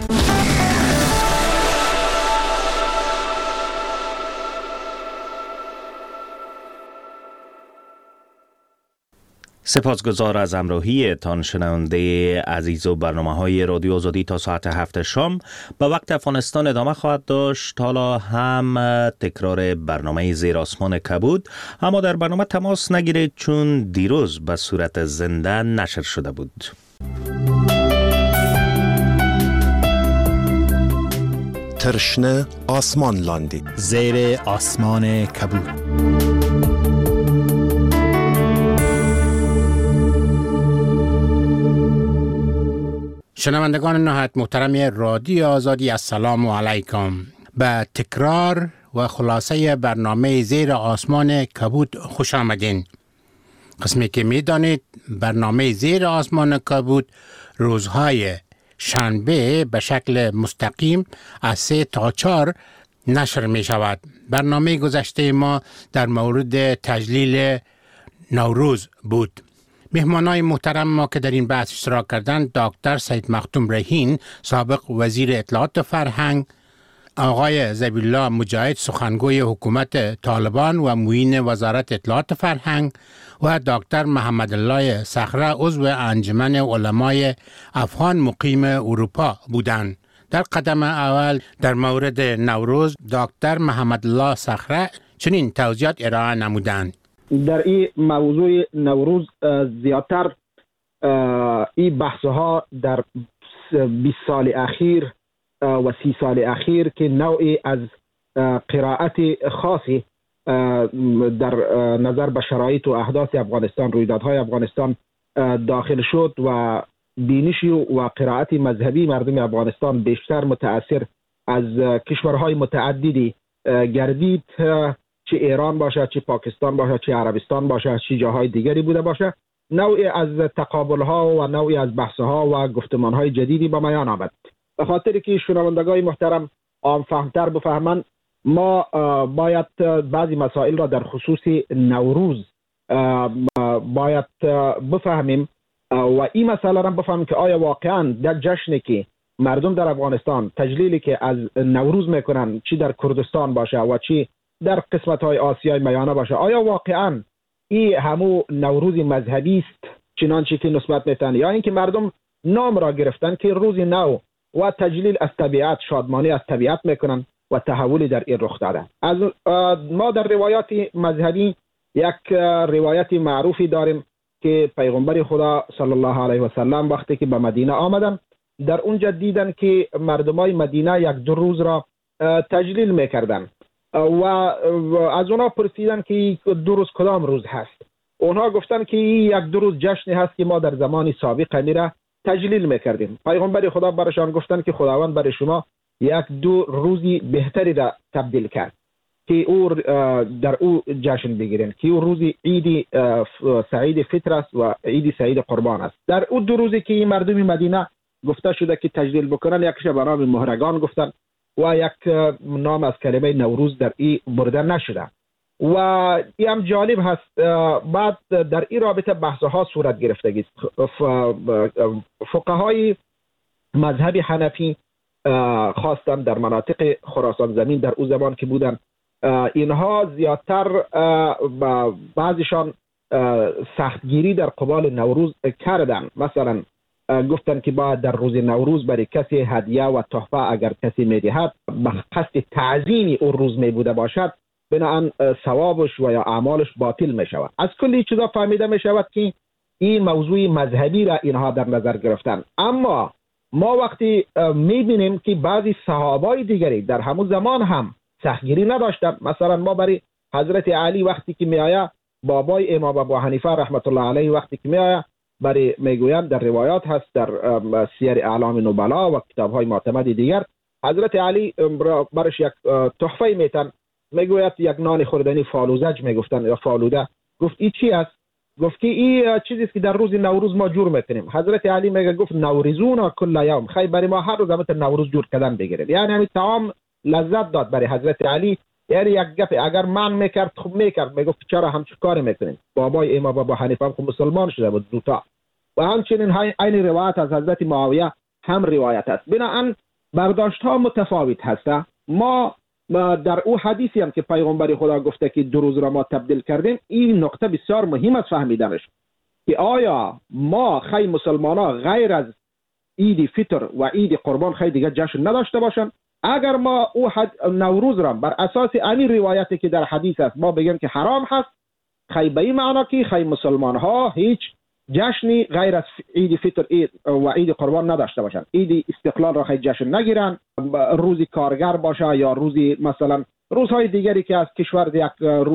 سپاسگزار از همراهی تان شنونده عزیز و برنامه‌های رادیو آزادی تا ساعت 7 شام به وقت افغانستان ادامه خواهد داشت. حالا هم تکرار برنامه زیر آسمان کبود، اما در برنامه تماس نگیرید چون دیروز به صورت زنده نشر شده بود. ترشنه آسمان لاندی زیر آسمان کبود. شنوندگان نهایت محترم رادیو آزادی، السلام علیکم. به تکرار و خلاصه برنامه زیر آسمان کبود خوش آمدین. قسمی که می دانید برنامه زیر آسمان کبود روزهای شنبه به شکل مستقیم از 3 تا 4 نشر می شود. برنامه گذشته ما در مورد تجلیل نوروز بود. مهمانای محترم ما که در این بحث اشتراک کردند، دکتر سید مختوم رهین، سابق وزیر اطلاعات و فرهنگ، آقای ذبیح‌الله مجاهد، سخنگوی حکومت طالبان و معین وزارت اطلاعات و فرهنگ، و دکتر محمد الله صخره، عضو انجمن علمای افغان مقیم اروپا بودند. در قدم اول در مورد نوروز دکتر محمد الله صخره چنین توضیحات ارائه نمودند. در این موضوع نوروز زیادتر این بحثها در 20 سال اخیر و 30 سال اخیر که نوعی از قرائت خاصی در نظر به شرایط و احداث افغانستان، رویدادهای افغانستان داخل شد و بینش و قرائت مذهبی مردم افغانستان بیشتر متأثر از کشورهای متعددی گردید، چه ایران باشه، چه پاکستان باشه، چه عربستان باشه، چه جاهای دیگری بوده باشه. نوعی از تقابل‌ها و نوعی از بحث‌ها و گفتمان‌های جدیدی به میان آمد. به خاطر که شنوندگان محترم عام فهمتر بفهمند، ما باید بعضی مسائل را در خصوص نوروز باید بفهمیم و این مسئله را بفهمیم که آیا واقعاً در جشنی که مردم در افغانستان تجلیلی که از نوروز میکنن، چی در کردستان باشه و چی در قسمت‌های آسیای میانه باشه، آیا واقعاً این همو نوروز مذهبی است چنانچه که نسبت میتن، یا اینکه مردم نام را گرفتن که روز نو و تجلیل از طبیعت، شادمانی از طبیعت میکنن و تحولی در این رخ داده. از ما در روایات مذهبی یک روایت معروفی داریم که پیغمبر خدا صلی الله علیه و سلم وقتی که به مدینه آمدن، در اونجا دیدن که مردمای مدینه 1-2 روز را تجلیل میکردن و از اونا پرسیدن که 2 روز کدام روز هست. اونها گفتن که 1-2 روز جشنی هست که ما در زمان سابق میره تجلیل میکردیم. پیغمبر خدا برشان گفتن که خداوند برای شما 1-2 روزی بهتری را تبدیل کرد که او در او جشن بگیرین، که او روزی عید سعید فطر است و عید سعید قربان است. در او 2 روزی که مردم مدینه گفته شده که تجلیل بکنن، یکیش به نام مهرگان گفتن و یک نام از کلمه نوروز در این برده نشده. و این هم جالب هست. بعد در این رابطه بحث‌ها صورت گرفتگی است. فقهای مذهب حنفی خواستن در مناطق خراسان زمین در اون زمان که بودن، اینها زیادتر بعضیشان سختگیری در قبال نوروز کردن. مثلا گفتن که باید در روز نوروز برای کسی هدیه و تحفه اگر کسی میدهد به قصد تعظیم اون روز میبوده باشد، بنابراین ثوابش و یا اعمالش باطل می شود. از کلی چیزا فهمیده می شود که این موضوع مذهبی را اینها در نظر گرفتن. اما ما وقتی می بینیم که بعضی صحابای دیگری در همون زمان هم سختگیری نداشتن. مثلا ما برای حضرت علی وقتی که می آید، بابای امام ابو حنیفه رحمت الله علیه وقتی که می آید، برای میگویند در روایات هست در سیر اعلام نبلا و کتاب‌های معتمد دیگر، حضرت علی برش یک تحفه میتن، میگوید یک نان خوردنی فالوزج میگفتن یا فالوده. گفت این چی است؟ گفت که این چیزی است که در روز نوروز ما جور میکنیم. حضرت علی میگه گفت نوریزونا کل یوم، خیلی برای ما هر روز مثل نوروز جور کردن بگیریم. یعنی همین طعام لذت داد برای حضرت علی. یعنی یک گپ اگر من میکرد خوب میکرد، میگفت چرا همچین کاری میکنیم. بابای امام ابو حنیفه هم مسلمان شده بود دوتا. و همچنین این روایت از حضرت معاویه هم روایت است. بنابراین برداشت ها متفاوت هست. ما در او حدیثی هم که پیغمبر خدا گفته که 2 روز را ما تبدیل کردیم، این نقطه بسیار مهم است فهمیدنش، که آیا ما خیلی مسلمان ها غیر از عید فطر و عید قربان خیلی دیگه جشن نداشته باشن؟ اگر ما او نوروز را بر اساس این روایتی که در حدیث است ما بگیم که حرام هست، خیلی به این معنا که خیلی مسلمان ها هیچ جشنی غیر از عید فطر و عید قربان نداشته باشند. عید استقلال را خیلی جشن نگیرن، روزی کارگر باشه یا روزی مثلا روزهای دیگری که از کشور یک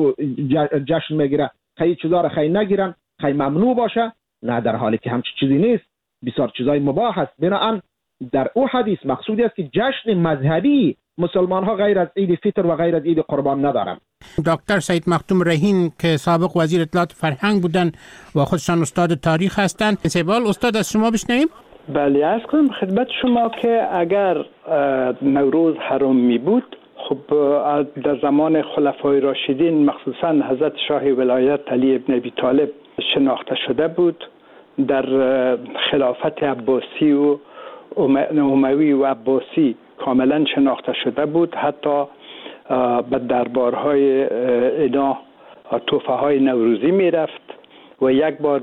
جشن میگیره خیلی چیزا را خیلی نگیرن، خیلی ممنوع باشه. نه، در حالی که همچین چیزی نیست، بسیار چیزای مباح است. بنابراین در او حدیث مقصودی است که جشن مذهبی مسلمان ها غیر از عید فطر و غیر از عید قربان ندارن. دکتر سید مختوم رهین که سابق وزیر اطلاعات فرهنگ بودن و خودشان استاد تاریخ هستند، سیبال استاد از شما بشنویم. بله، عرض کنم خدمت شما که اگر نوروز حرام می بود، خب در زمان خلفای راشدین مخصوصا حضرت شاه ولایت علی ابن ابی طالب شناخته شده بود. در خلافت عباسی و اموی و عباسی کاملا شناخته شده بود. حتی به دربارهای اینا تحفه های نوروزی می رفت و یک بار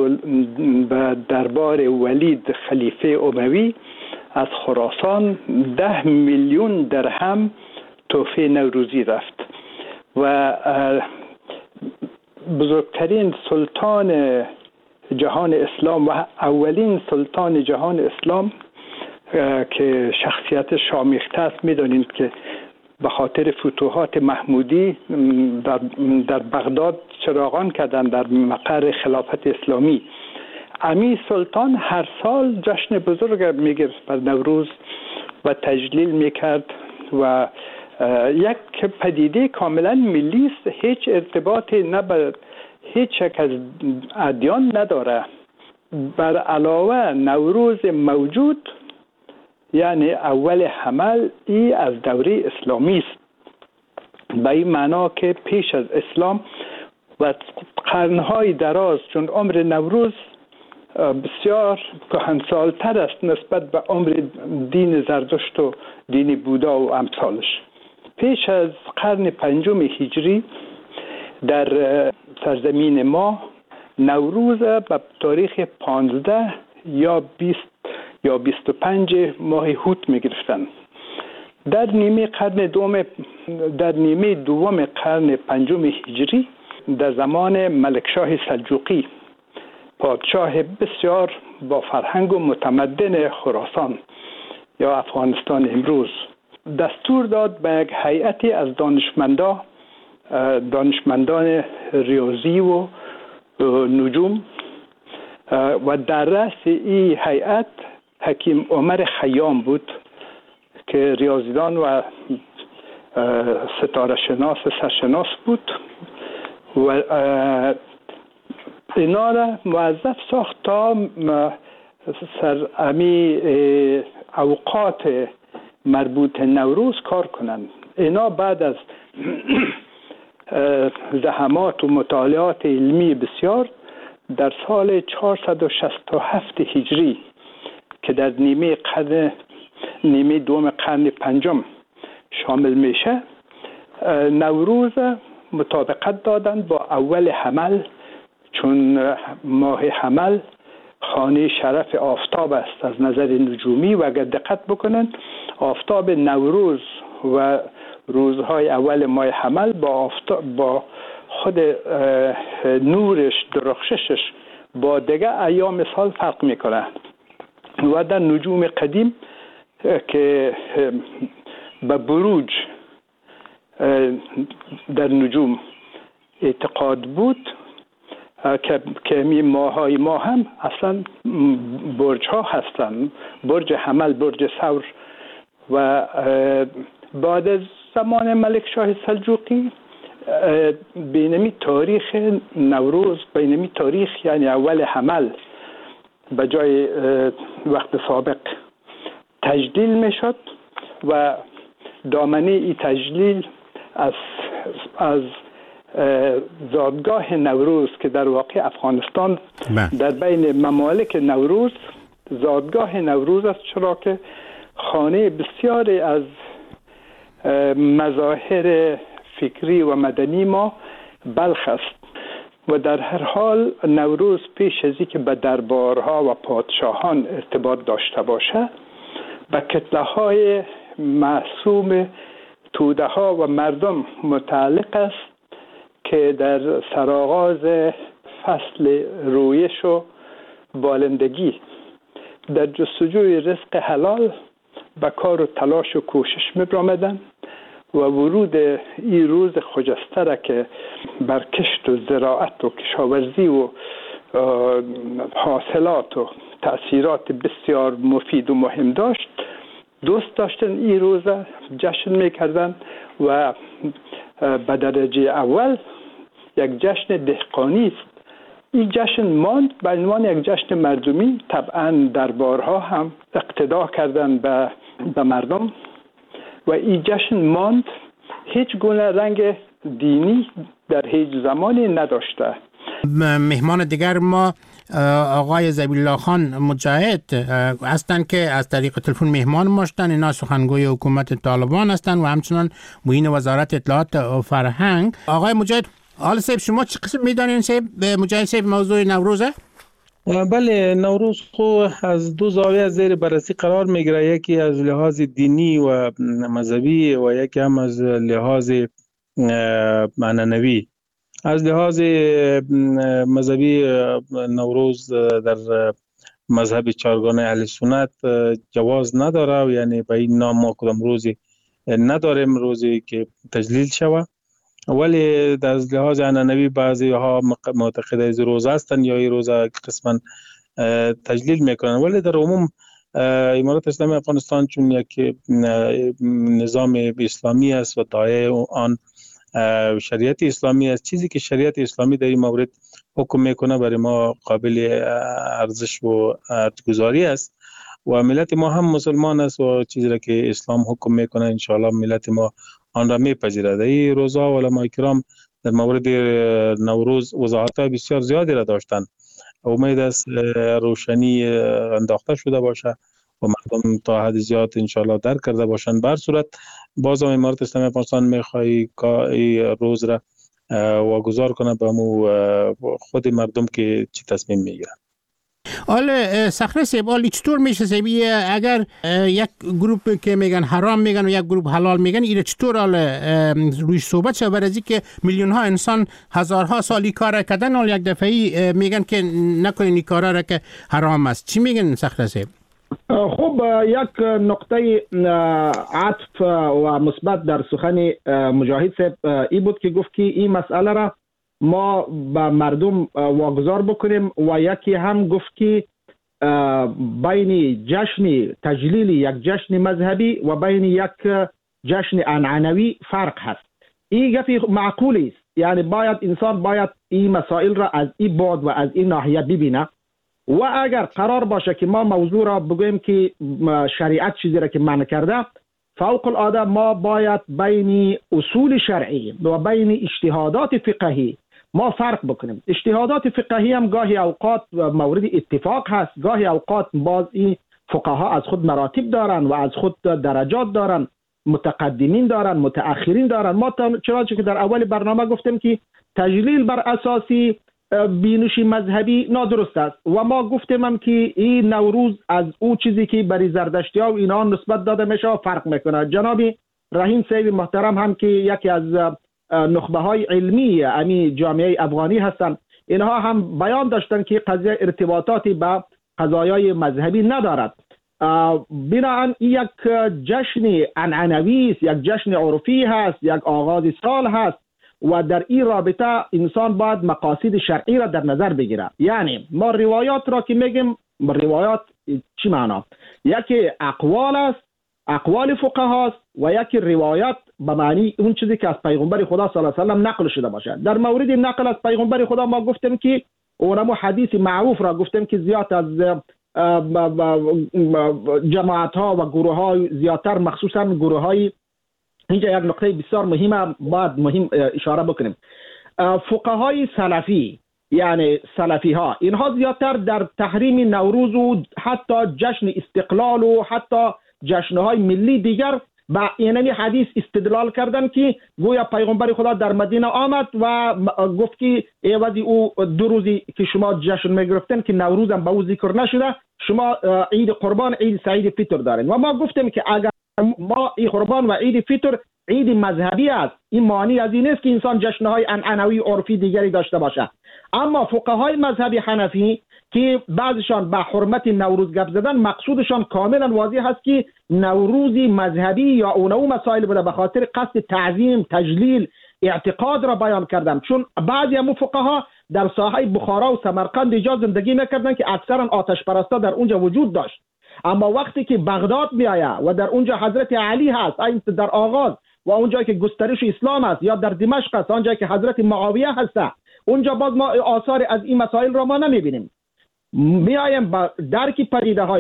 به دربار ولید خلیفه اموی از خراسان 10 میلیون درهم تحفه نوروزی رفت و بزرگترین سلطان جهان اسلام و اولین سلطان جهان اسلام که شخصیت شامیخته است، میدانید که به خاطر فتوحات محمودی در بغداد چراغان کردن در مقر خلافت اسلامی. امی سلطان هر سال جشن بزرگ میگرفت بر نوروز و تجلیل میکرد و یک پدیده کاملا ملی است، هیچ ارتباطی نه به هیچ یک از ادیان نداره. بر علاوه نوروز موجود یعنی اول حمل ای از دوره اسلامی است، به این معنا که پیش از اسلام و قرنهای دراز، چون عمر نوروز بسیار کهنسالتر است نسبت به عمر دین زرتشت و دین بودا و امثالش. پیش از قرن 5 هجری در سرزمین ما نوروز به تاریخ 15 یا 20 یا 25 ماه هوت می گرفتن. در نیمه دوم قرن 5 هجری در زمان ملکشاه سلجوقی، پادشاه بسیار با فرهنگ و متمدن خراسان یا افغانستان امروز، دستور داد به یک هیئتی از دانشمندان ریاضی و نجوم و در رأس این هیئت حکیم عمر خیام بود که ریاضیدان و ستاره شناس سرشناس بود و اینا را موظف ساخت تا اوقات مربوط نوروز کار کنند. اینا بعد از زحمات و مطالعات علمی بسیار در سال 467 هجری که در نیمه دوم قرن پنجم شامل میشه، نوروز مطابقت دادند با اول حمل، چون ماه حمل خانه شرف آفتاب است از نظر نجومی و اگر دقت بکنند آفتاب نوروز و روزهای اول ماه حمل با خود نورش، درخششش با دیگه ایام سال فرق میکنه و در نجوم قدیم که به بروج در نجوم اعتقاد بود که ماهای ما هم اصلا برج ها هستند، برج حمل، برج ثور. و بعد از زمان ملک شاه سلجوقی بینمی تاریخ نوروز، بینمی تاریخ یعنی اول حمل به جای وقت سابق تجلیل می شد و دامنه ای تجلیل از زادگاه نوروز که در واقع افغانستان در بین ممالک نوروز زادگاه نوروز است، چرا که خانه بسیاری از مظاهر فکری و مدنی ما بلخ است و در هر حال نوروز پیش از اینکه به دربارها و پادشاهان ارتباط داشته باشه به کتله های معصوم توده ها و مردم متعلق است که در سرآغاز فصل رویش و بالندگی در جستجوی رزق حلال به کار و تلاش و کوشش می‌آمدند و ورود این روز خجسته را که بر کشت و زراعت و کشاورزی و حاصلات و تأثیرات بسیار مفید و مهم داشت، دوست داشتن این روز جشن می‌کردند و به درجه اول یک جشن دهقانی است. این جشن ماند به عنوان یک جشن مردمی. طبعا دربارها هم اقتدا کردند به مردم و این جشن ماند، هیچ گونه رنگ دینی در هیچ زمانی نداشته. مهمان دیگر ما آقای زبیرالله خان مجاهد هستند که از طریق تلفن مهمان ما شدن. اینا سخنگوی حکومت طالبان هستند و همچنان معین وزارت اطلاعات و فرهنگ. آقای مجاهد، حال صاحب شما چه قسم میدانین صاحب مجاهد صاحب موضوع نوروزه؟ بله، نوروز خو از دو زاویه زیر بررسی قرار میگیره، یکی از لحاظ دینی و مذهبی و یکی هم از لحاظ معنوی. از لحاظ مذهبی نوروز در مذهب چهارگانه اهل سنت جواز نداره، یعنی به این نام ما کدام روزی نداریم روزی که تجلیل شوه، ولی در لحاظ معنوی بعضی ها معتقد از روزه هستند یا این روزه قسما تجلیل میکنن، ولی در عموم امارات اسلامی افغانستان چون یک نظام اسلامی است و داعیه آن شریعت اسلامی است، چیزی که شریعت اسلامی در این مورد حکم میکنه برای ما قابل ارزش و ارزش‌گذاری است و ملت ما هم مسلمان است و چیزی را که اسلام حکم میکنه انشاءالله ملت ما آن را میپذیرد. این روزها علماء کرام در مورد نوروز وضاحت‌های بسیار زیادی را داشتند. امید است روشنی انداخته شده باشه و مردم تا حد زیاد انشاءالله درک کرده باشند. به هر صورت باز هم امارات اسلامی افغانستان میخواهی که روز را واگذار کنه به خود مردم که چی تصمیم میگیرن. حالا صخره صاحب، حالا چطور میشه صاحب اگر یک گروپ که میگن حرام میگن و یک گروپ حلال میگن، این چطور حالا روی صحبت شد؟ برای که میلیون ها انسان هزارها سالی کار کردن، حالا یک دفعه میگن که نکنین این کارا را که حرام است. چی میگن صخره صاحب؟ خب یک نقطه عطف و مثبت در سخن مجاهد صاحب ای بود که گفت که این مسئله را ما به مردم واگذار بکنیم و یکی هم گفت که بین جشن تجلیلی یک جشن مذهبی و بین یک جشن عنعنوی فرق هست. این گفتی معقولی است، یعنی انسان باید این مسائل را از این بعد و از این ناحیه ببینه و اگر قرار باشه که ما موضوع را بگوییم که شریعت چیزی را که منع کرده، فوق العاده ما باید بین اصول شرعی و بین اجتهادات فقهی ما فرق بکنیم. اجتهادات فقهی هم گاهی اوقات مورد اتفاق هست، گاهی اوقات باز این فقها از خود مراتب دارن و از خود درجات دارن، متقدمین دارن، متأخرین دارن. ما چنانچه که در اول برنامه گفتیم که تجلیل بر اساسی بینش مذهبی نادرست است و ما گفتیم هم که این نوروز از او چیزی که برای زردشتی ها و اینا نسبت داده میشه فرق میکنه. جناب رحیم صاحب محترم هم که یکی از نخبه های علمی امی جامعه افغانی هستند، اینها هم بیان داشتن که قضیه ارتباطاتی با قضایای مذهبی ندارد. بنابراین یک جشن عنعنوی است، یک جشن عرفی هست، یک آغاز سال هست و در این رابطه انسان باید مقاصد شرعی را در نظر بگیره. یعنی ما روایات را که میگیم، روایات چی معنا؟ یکی اقوال است، اقوال فقها است و یکی روایات به معنی اون چیزی که از پیغمبر خدا صلی الله علیه و سلم نقل شده باشه. در مورد نقل از پیغمبر خدا ما گفتیم که اونمو حدیث معروف را گفتیم که زیاد از جماعت ها و گروه های زیادتر، مخصوصا گروه های، اینجا یک نقطه بسیار مهم اشاره بکنیم، فقهای سلفی یعنی سلفی ها، اینها زیادتر در تحریم نوروز و حتی جشن استقلال و حتی جشنهای ملی دیگر با اینمی حدیث استدلال کردن که گویا پیغمبر خدا در مدینه آمد و گفت که عوض او 2 روزی که شما جشن میگرفتن که نوروز هم به او ذکر نشده، شما عید قربان، عید سعید فطر دارین. و ما گفتیم که اگر ما این قربان و عید فطر عید مذهبی است، این معنی از این است که انسان جشنهای عنعنوی عرفی دیگری داشته باشه. اما فقهای مذهبی حنفی که بعضشان به حرمت نوروز گپ زدن، مقصودشان کاملا واضح است که نوروزی مذهبی یا اونو مسائل بوده، به خاطر قصد تعظیم، تجلیل، اعتقاد را بیان کردن. چون بعضی هم فقها در ساحه بخارا و سمرقند اینجا زندگی میکردن که اکثرا آتش پرستا در اونجا وجود داشت، اما وقتی که بغداد میآید و در اونجا حضرت علی هست این در آغاز و اونجا که گسترش اسلام است، یا در دمشق است اونجا که حضرت معاویه هست، اونجا باز ما آثار از این مسائل را ما نمیبینیم. میایم با درک پدیده های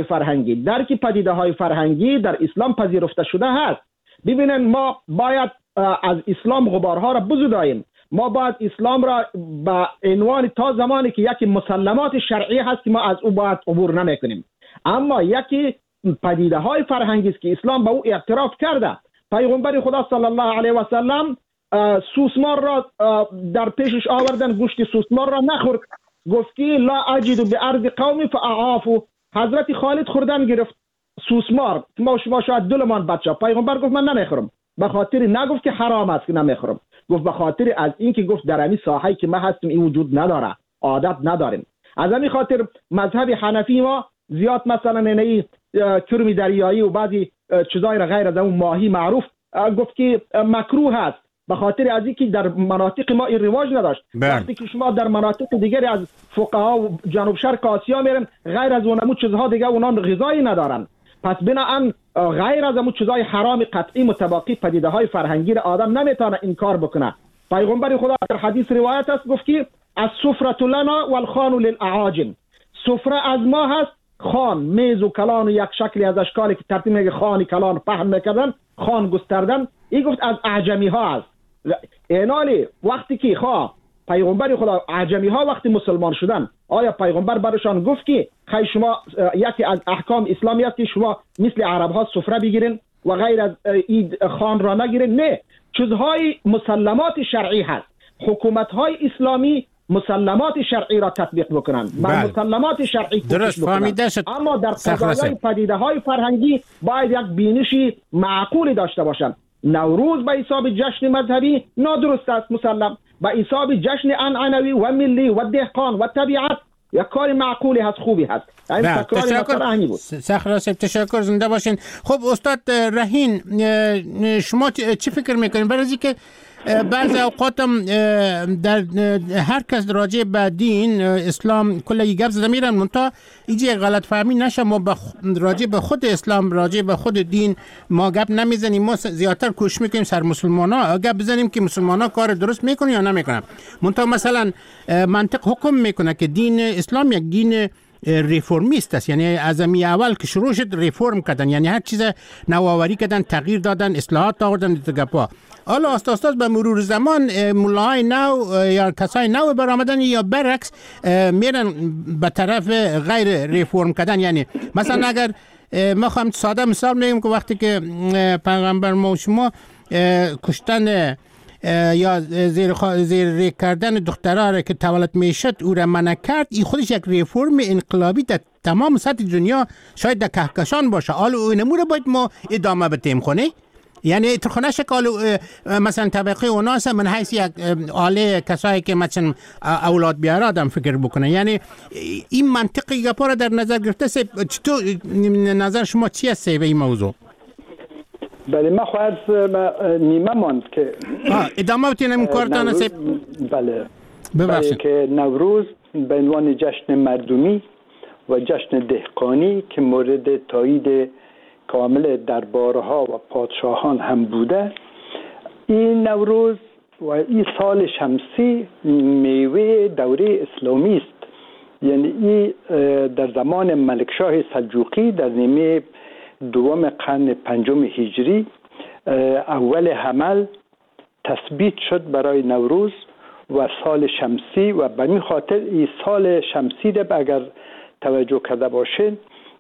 فرهنگی در اسلام پذیرفته شده هست. ببینن ما باید از اسلام غبارها را بزداییم. ما باید اسلام را به عنوان تا زمانی که یکی مسلمات شرعی هست که ما از او باید عبور نمیکنیم. اما یکی پدیده های فرهنگی است که اسلام به او اعتراف کرده. پیغمبر خدا صلی الله علیه و سلم سوسمار را در پیشش آوردن، گوشت سوسمار را نخورد، گفت که لا اجد بارض قوم فاعافو. حضرت خالد خوردن گرفت سوسمار، ما شاید دلمان بچه. پیغمبر گفت من نمیخورم، به خاطر نگفت که حرام است که نمیخورم، گفت به خاطر از این که گفت در این ساحه‌ای که ما هستیم این وجود نداره، عادت نداریم. از همین خاطر مذهب حنفی ما زیاد مثلا اینی کرم دریایی و بعضی چیزای غیر از اون ماهی معروف گفت که مکروه است، به خاطر از اینکه در مناطق ما این رواج نداشت. وقتی که شما در مناطق دیگری از فقها و جنوب شرق آسیا میرن، غیر از اونمو چیزها دیگه اونا غذایی ندارن. پس بنابراین غیر از اون چیزهای حرام قطعی متباقی پدیده های فرهنگی را آدم نمیتونه انکار بکنه. پیغمبر خدا در حدیث روایت است گفت که السفره لنا والخوان للاعاجم. سفره از ما هست، خوان میز و کلان و یک شکلی از اشکالی که ترتیب میگه خوان کلان فهم میکردن، خوان گستردن، این گفت از اعجمی ها است. اینالی وقتی که پیغمبر خدا اعجمی ها وقتی مسلمان شدن، آیا پیغمبر برشان گفت که خیلی شما یکی از احکام اسلامی است که شما مثل عرب ها سفره بگیرین و غیر از اید خان را نگیرین؟ نه، چیزهای مسلمات شرعی هست. حکومت های اسلامی مسلمات شرعی را تطبیق بکنن، مسلمات شرعی درست فهمیده شد. اما در قضایای پدیده های فرهنگی باید یک بینشی معقولی داشته باشن. نوروز به حساب جشن مذهبی نادرست است، مسلم. به حساب جشن عنعنوی و ملی و دهقان و طبیعت یک کار معقولی هست، خوبی هست. تشکر. تشکر، زنده باشین. خب استاد رحین، شما چی فکر میکنین؟ برای اینکه بعضی اوقاتم در هر کس راجع به دین اسلام کلی گپ زده میرن، منتها اینجا غلط فهمی نشه، ما راجع به خود اسلام، راجع به خود دین ما گپ نمیزنیم. ما زیادتر کوشش میکنیم سر مسلمانا گپ بزنیم که مسلمانا کار درست میکنن یا نمیکنن. منتها مثلا منطق حکم میکنه که دین اسلام یک دین ریفورمیست است، یعنی از اول که شروع شد ریفورم کردن، یعنی هر چیز نوآوری کردن، تغییر دادن، اصلاحات آوردن دیگه. حالا استاد به مرور زمان مولای نو یا کسای نو برآمدن یا برعکس میرن به طرف غیر ریفورم کردن. یعنی مثلا اگر ما خواهم ساده مثال میگم که وقتی که پیغمبر ما شما کشتن یا زیر ری کردن دخترها را که تولد میشد او را منع کرد، این خودش یک ریفورم انقلابی در تمام سطح دنیا شاید در کهکشان باشه. حالا او نموره باید ما ادامه بدیم خونه، یعنی ترخونه شکال مثلا طبقه اوناس من حیث یک آله کسایی که مثلا اولاد بیاره آدم فکر بکنه. یعنی این منطقی گپا را در نظر گرفته چطور نظر شما چی است به این موضوع؟ بله ما خواهد نیمه ماند که ادامه بتونیم این کارتان است. بله ببخشید که نوروز به عنوان جشن مردمی و جشن دهقانی که مورد تایید کامل دربارها و پادشاهان هم بوده، این نوروز و این سال شمسی میوه دوره اسلامی است. یعنی این در زمان ملکشاه سلجوقی در نیمه دوم قرن پنجم هجری اول حمل تثبیت شد برای نوروز و سال شمسی، و به این خاطر این سال شمسی ده اگر توجه کرده باشین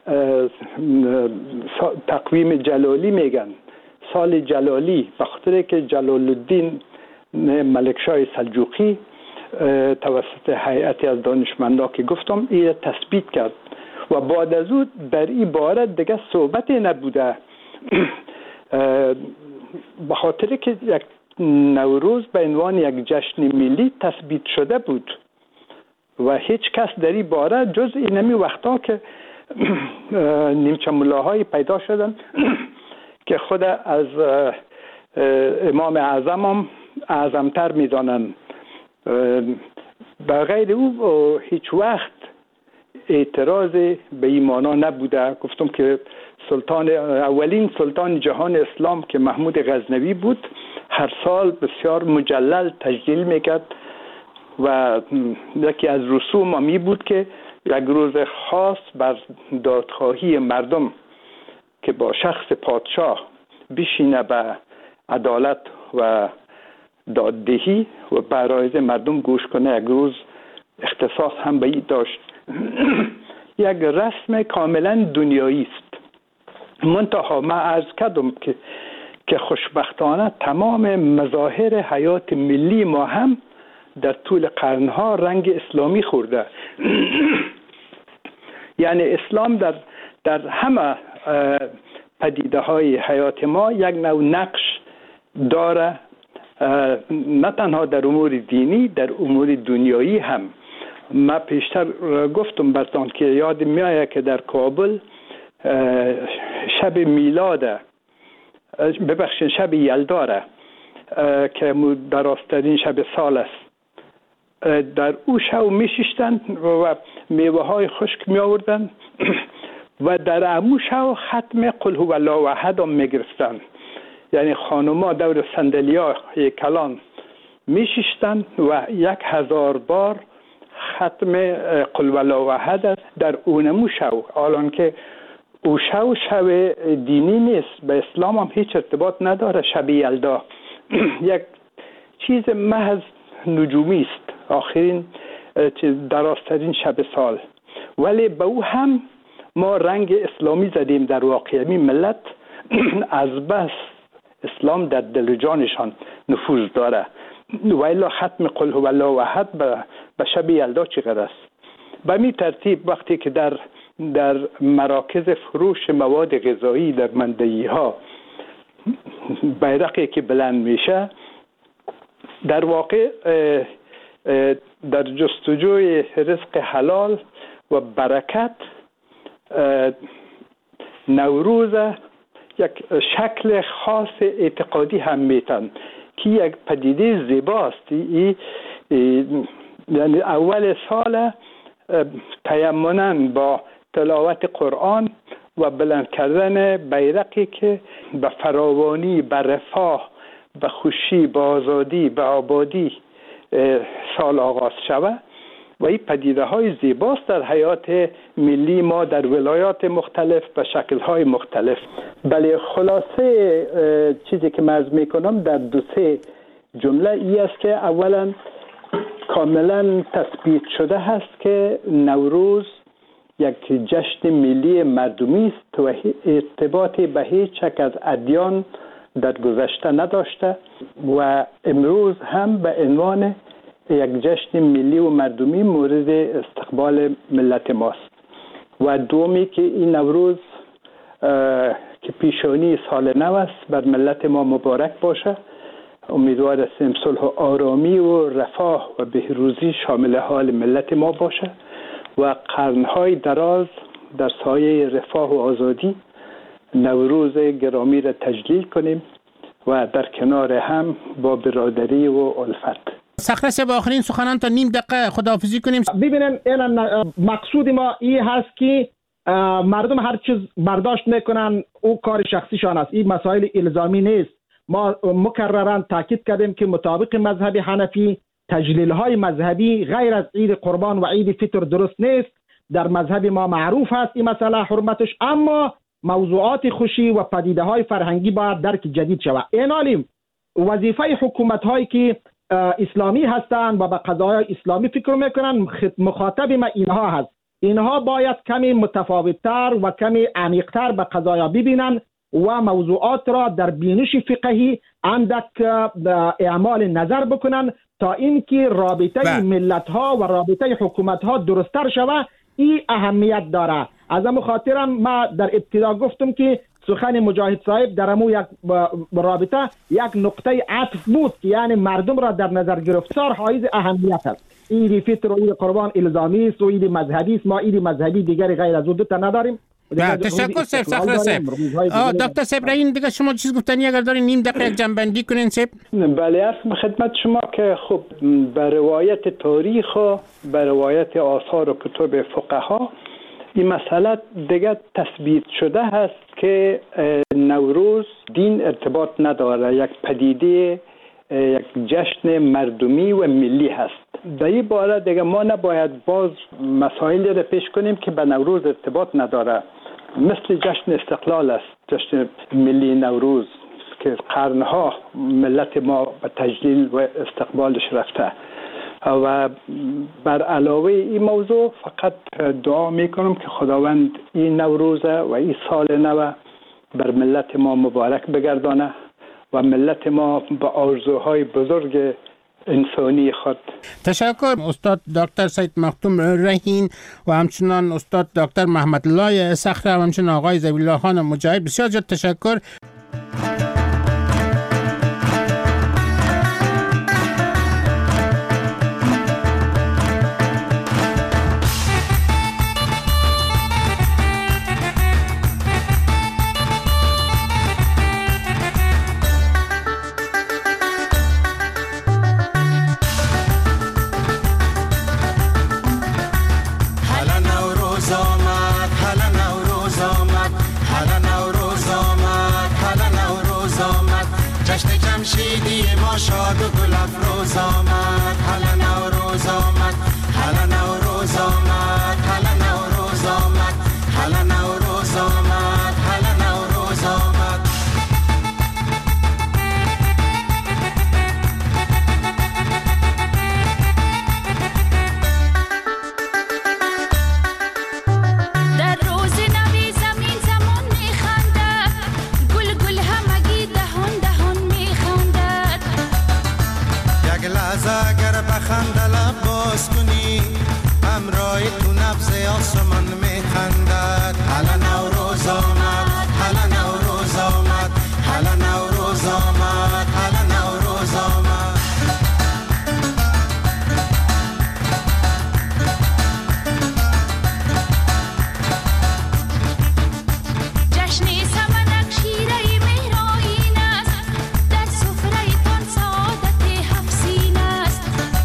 تقویم جلالی میگن سال جلالی، به خاطر که جلال الدین ملکشاه سلجوقی توسط هیئتی از دانشمندان که گفتم این تثبیت کرد و بعد از او در این باره دیگه صحبت نبوده به خاطر که یک نوروز به عنوان یک جشن ملی تثبیت شده بود و هیچ کس در این باره جز اینمی وقتا که نیمچه ملاهای پیدا شدن که خود از امام اعظم هم اعظمتر میدانن. بغیر او هیچ وقت اعتراض به ایمانا نبوده. گفتم که اولین سلطان جهان اسلام که محمود غزنوی بود هر سال بسیار مجلل تجلیل میکرد و یکی از رسوم می بود که یک روز خاص بر دادخواهی مردم که با شخص پادشاه بشینه به عدالت و داددهی و برای مردم گوش کنه. یک روز اختصاص هم به این داشت. یک رسم کاملا دنیایی است. منتها ما عرض کردم که خوشبختانه تمام مظاهر حیات ملی ما هم در طول قرنها رنگ اسلامی خورده. یعنی اسلام در همه پدیده های حیات ما یک نوع نقش داره، نه تنها در امور دینی، در امور دنیایی هم. ما پیشتر گفتم براتون که یاد میآید که در کابل شب میلاد شب یلدا که درازترین شب سال است، در او شب میشیشتن و میوه های خشک می آوردن و در امو شب ختم قل هو الله احد هم میگرفتن. یعنی خانوما دور صندلی‌ها کلان میشیشتن و 1000 بار ختم قل هو الله احد در اونمو شب. الان که او شب دینی نیست، به اسلام هم هیچ ارتباط نداره. شب یلدا یک چیز محض نجومی است، آخرین درازترین شب سال، ولی به او هم ما رنگ اسلامی زدیم. در واقع می ملت از بس اسلام در دل و جانشان نفوذ داره و الا ختم قل هو الله احد به شب یلدا چقدر است. به می ترتیب وقتی که در مراکز فروش مواد غذایی در مندهی ها بیرقی که بلند میشه، در واقع در جستجوی رزق حلال و برکت نوروز یک شکل خاص اعتقادی هم میتن که یک پدیده زیباست. یعنی اول سال تیمناً با تلاوت قرآن و بلند کردن بیرقی که به فراوانی، به رفاه، به خوشی، به آزادی، به آبادی سال آغاز شود و این پدیده های زیباست در حیات ملی ما در ولایات مختلف به شکل های مختلف. بله، خلاصه چیزی که عرض میکنم در 2-3 جمله ای است که اولا کاملا تثبیت شده هست که نوروز یک جشن ملی مردمی است و ارتباطی به هیچ یک از ادیان در گذشته نداشته و امروز هم به عنوان یک جشن ملی و مردمی مورد استقبال ملت ماست. و دومی که این نوروز که پیشانی سال نو است بر ملت ما مبارک باشه. امیدوار هستیم صلح و آرامی و رفاه و بهروزی شامل حال ملت ما باشه و قرنهای دراز در سایه رفاه و آزادی نوروز گرامی را تجلیل کنیم و در کنار هم با برادری و الفت. صخره صاحب، آخرین سخنان تا نیم دقیقه خداحافظی کنیم. ببینن مقصود ما این هست که مردم هر چیز برداشت میکنن او کار شخصیشان است. این مسائل الزامی نیست. ما مکررن تاکید کردیم که مطابق مذهب حنفی تجلیل های مذهبی غیر از عید قربان و عید فطر درست نیست. در مذهب ما معروف است این مسئله حرمتش، اما موضوعات خوشی و پدیده های فرهنگی باید درک جدید شود. اینالیم وظیفه حکومت هایی که اسلامی هستند و به قضایای اسلامی فکر میکنن، مخاطب ما اینها هست. اینها باید کمی متفاوت‌تر و کمی عمیق‌تر به قضایا ببینن و موضوعات را در بینش فقهی اندک اعمال نظر بکنن تا اینکه رابطه ملت‌ها و رابطه حکومت‌ها درست‌تر شود. این اهمیت داره. از همون خاطرم ما در ابتدا گفتم که سخن مجاهد صاحب در امو یک رابطه یک نقطه عطف بود که یعنی مردم را در نظر گرفت. بسیار حائز اهمیت است. عید فطر و عید قربان الزامی است و عید مذهبی است. ما عید مذهبی دیگری غیر از اون دو تا نداریم. تشکر صاحب. صخره صاحب. دکتر صاحب این دیگه شما چیز گفتنی اگر دارین نیم دقیقه جنبندی کنین صاحب. بله، عرض خدمت شما که خب به روایت تاریخ و به روایت آثار و کتب فقها این مسئله دیگه تثبیت شده هست که نوروز دین ارتباط نداره، یک پدیده، یک جشن مردمی و ملی هست. در این باره دیگه ما نباید باز مسائلی را پیش کنیم که به نوروز ارتباط نداره. مثل جشن استقلال است، جشن ملی نوروز که قرنها ملت ما به تجلیل و استقبالش رفته. و بر علاوه این موضوع فقط دعا میکنم که خداوند این نوروز و این سال نو بر ملت ما مبارک بگردانه و ملت ما به آرزوهای بزرگ انسانی خود. تشکر استاد دکتر سید مختوم رهین و همچنان استاد دکتر محمد الله صخره و همچنان آقای ذوی الله خان مجاهد. بسیار زیاد تشکر. شاد و گل افروز آمد، هلا نوروز آمد، هلا نوروز آمد، هلا نوروز آمد، هلا نوروز آمد، هلا نوروز آمد. در روز نوی زمین زمان میخندد، گل گل همگی دهان دهان میخندد. یک لحظه اگر بخنده لب باز کنی، همراه تو نبض آسمان میخندد. هلا نوروز آمد، هلا نوروز آمد، هلا نوروز آمد، هلا نوروز آمد. جشن سمنک شیره مهرآیین است، در سفره تان سعادت هفسین است.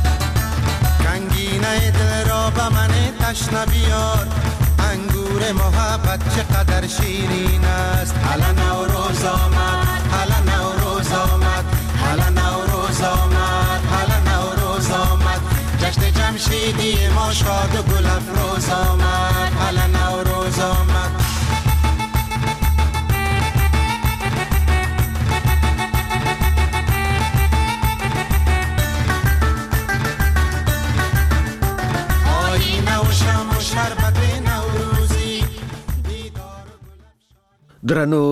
رنگینه دل را به من تشنه بیار، انگور محبت چقدر شیرین است. هلا نوروز آمد، هلا نوروز آمد، هلا نوروز آمد، هلا نوروز آمد. جشن جمشیدی ما ما شاد و گل افروز آمد، هلا نوروز آمد. آینه و شم و شربت نوروزی درنو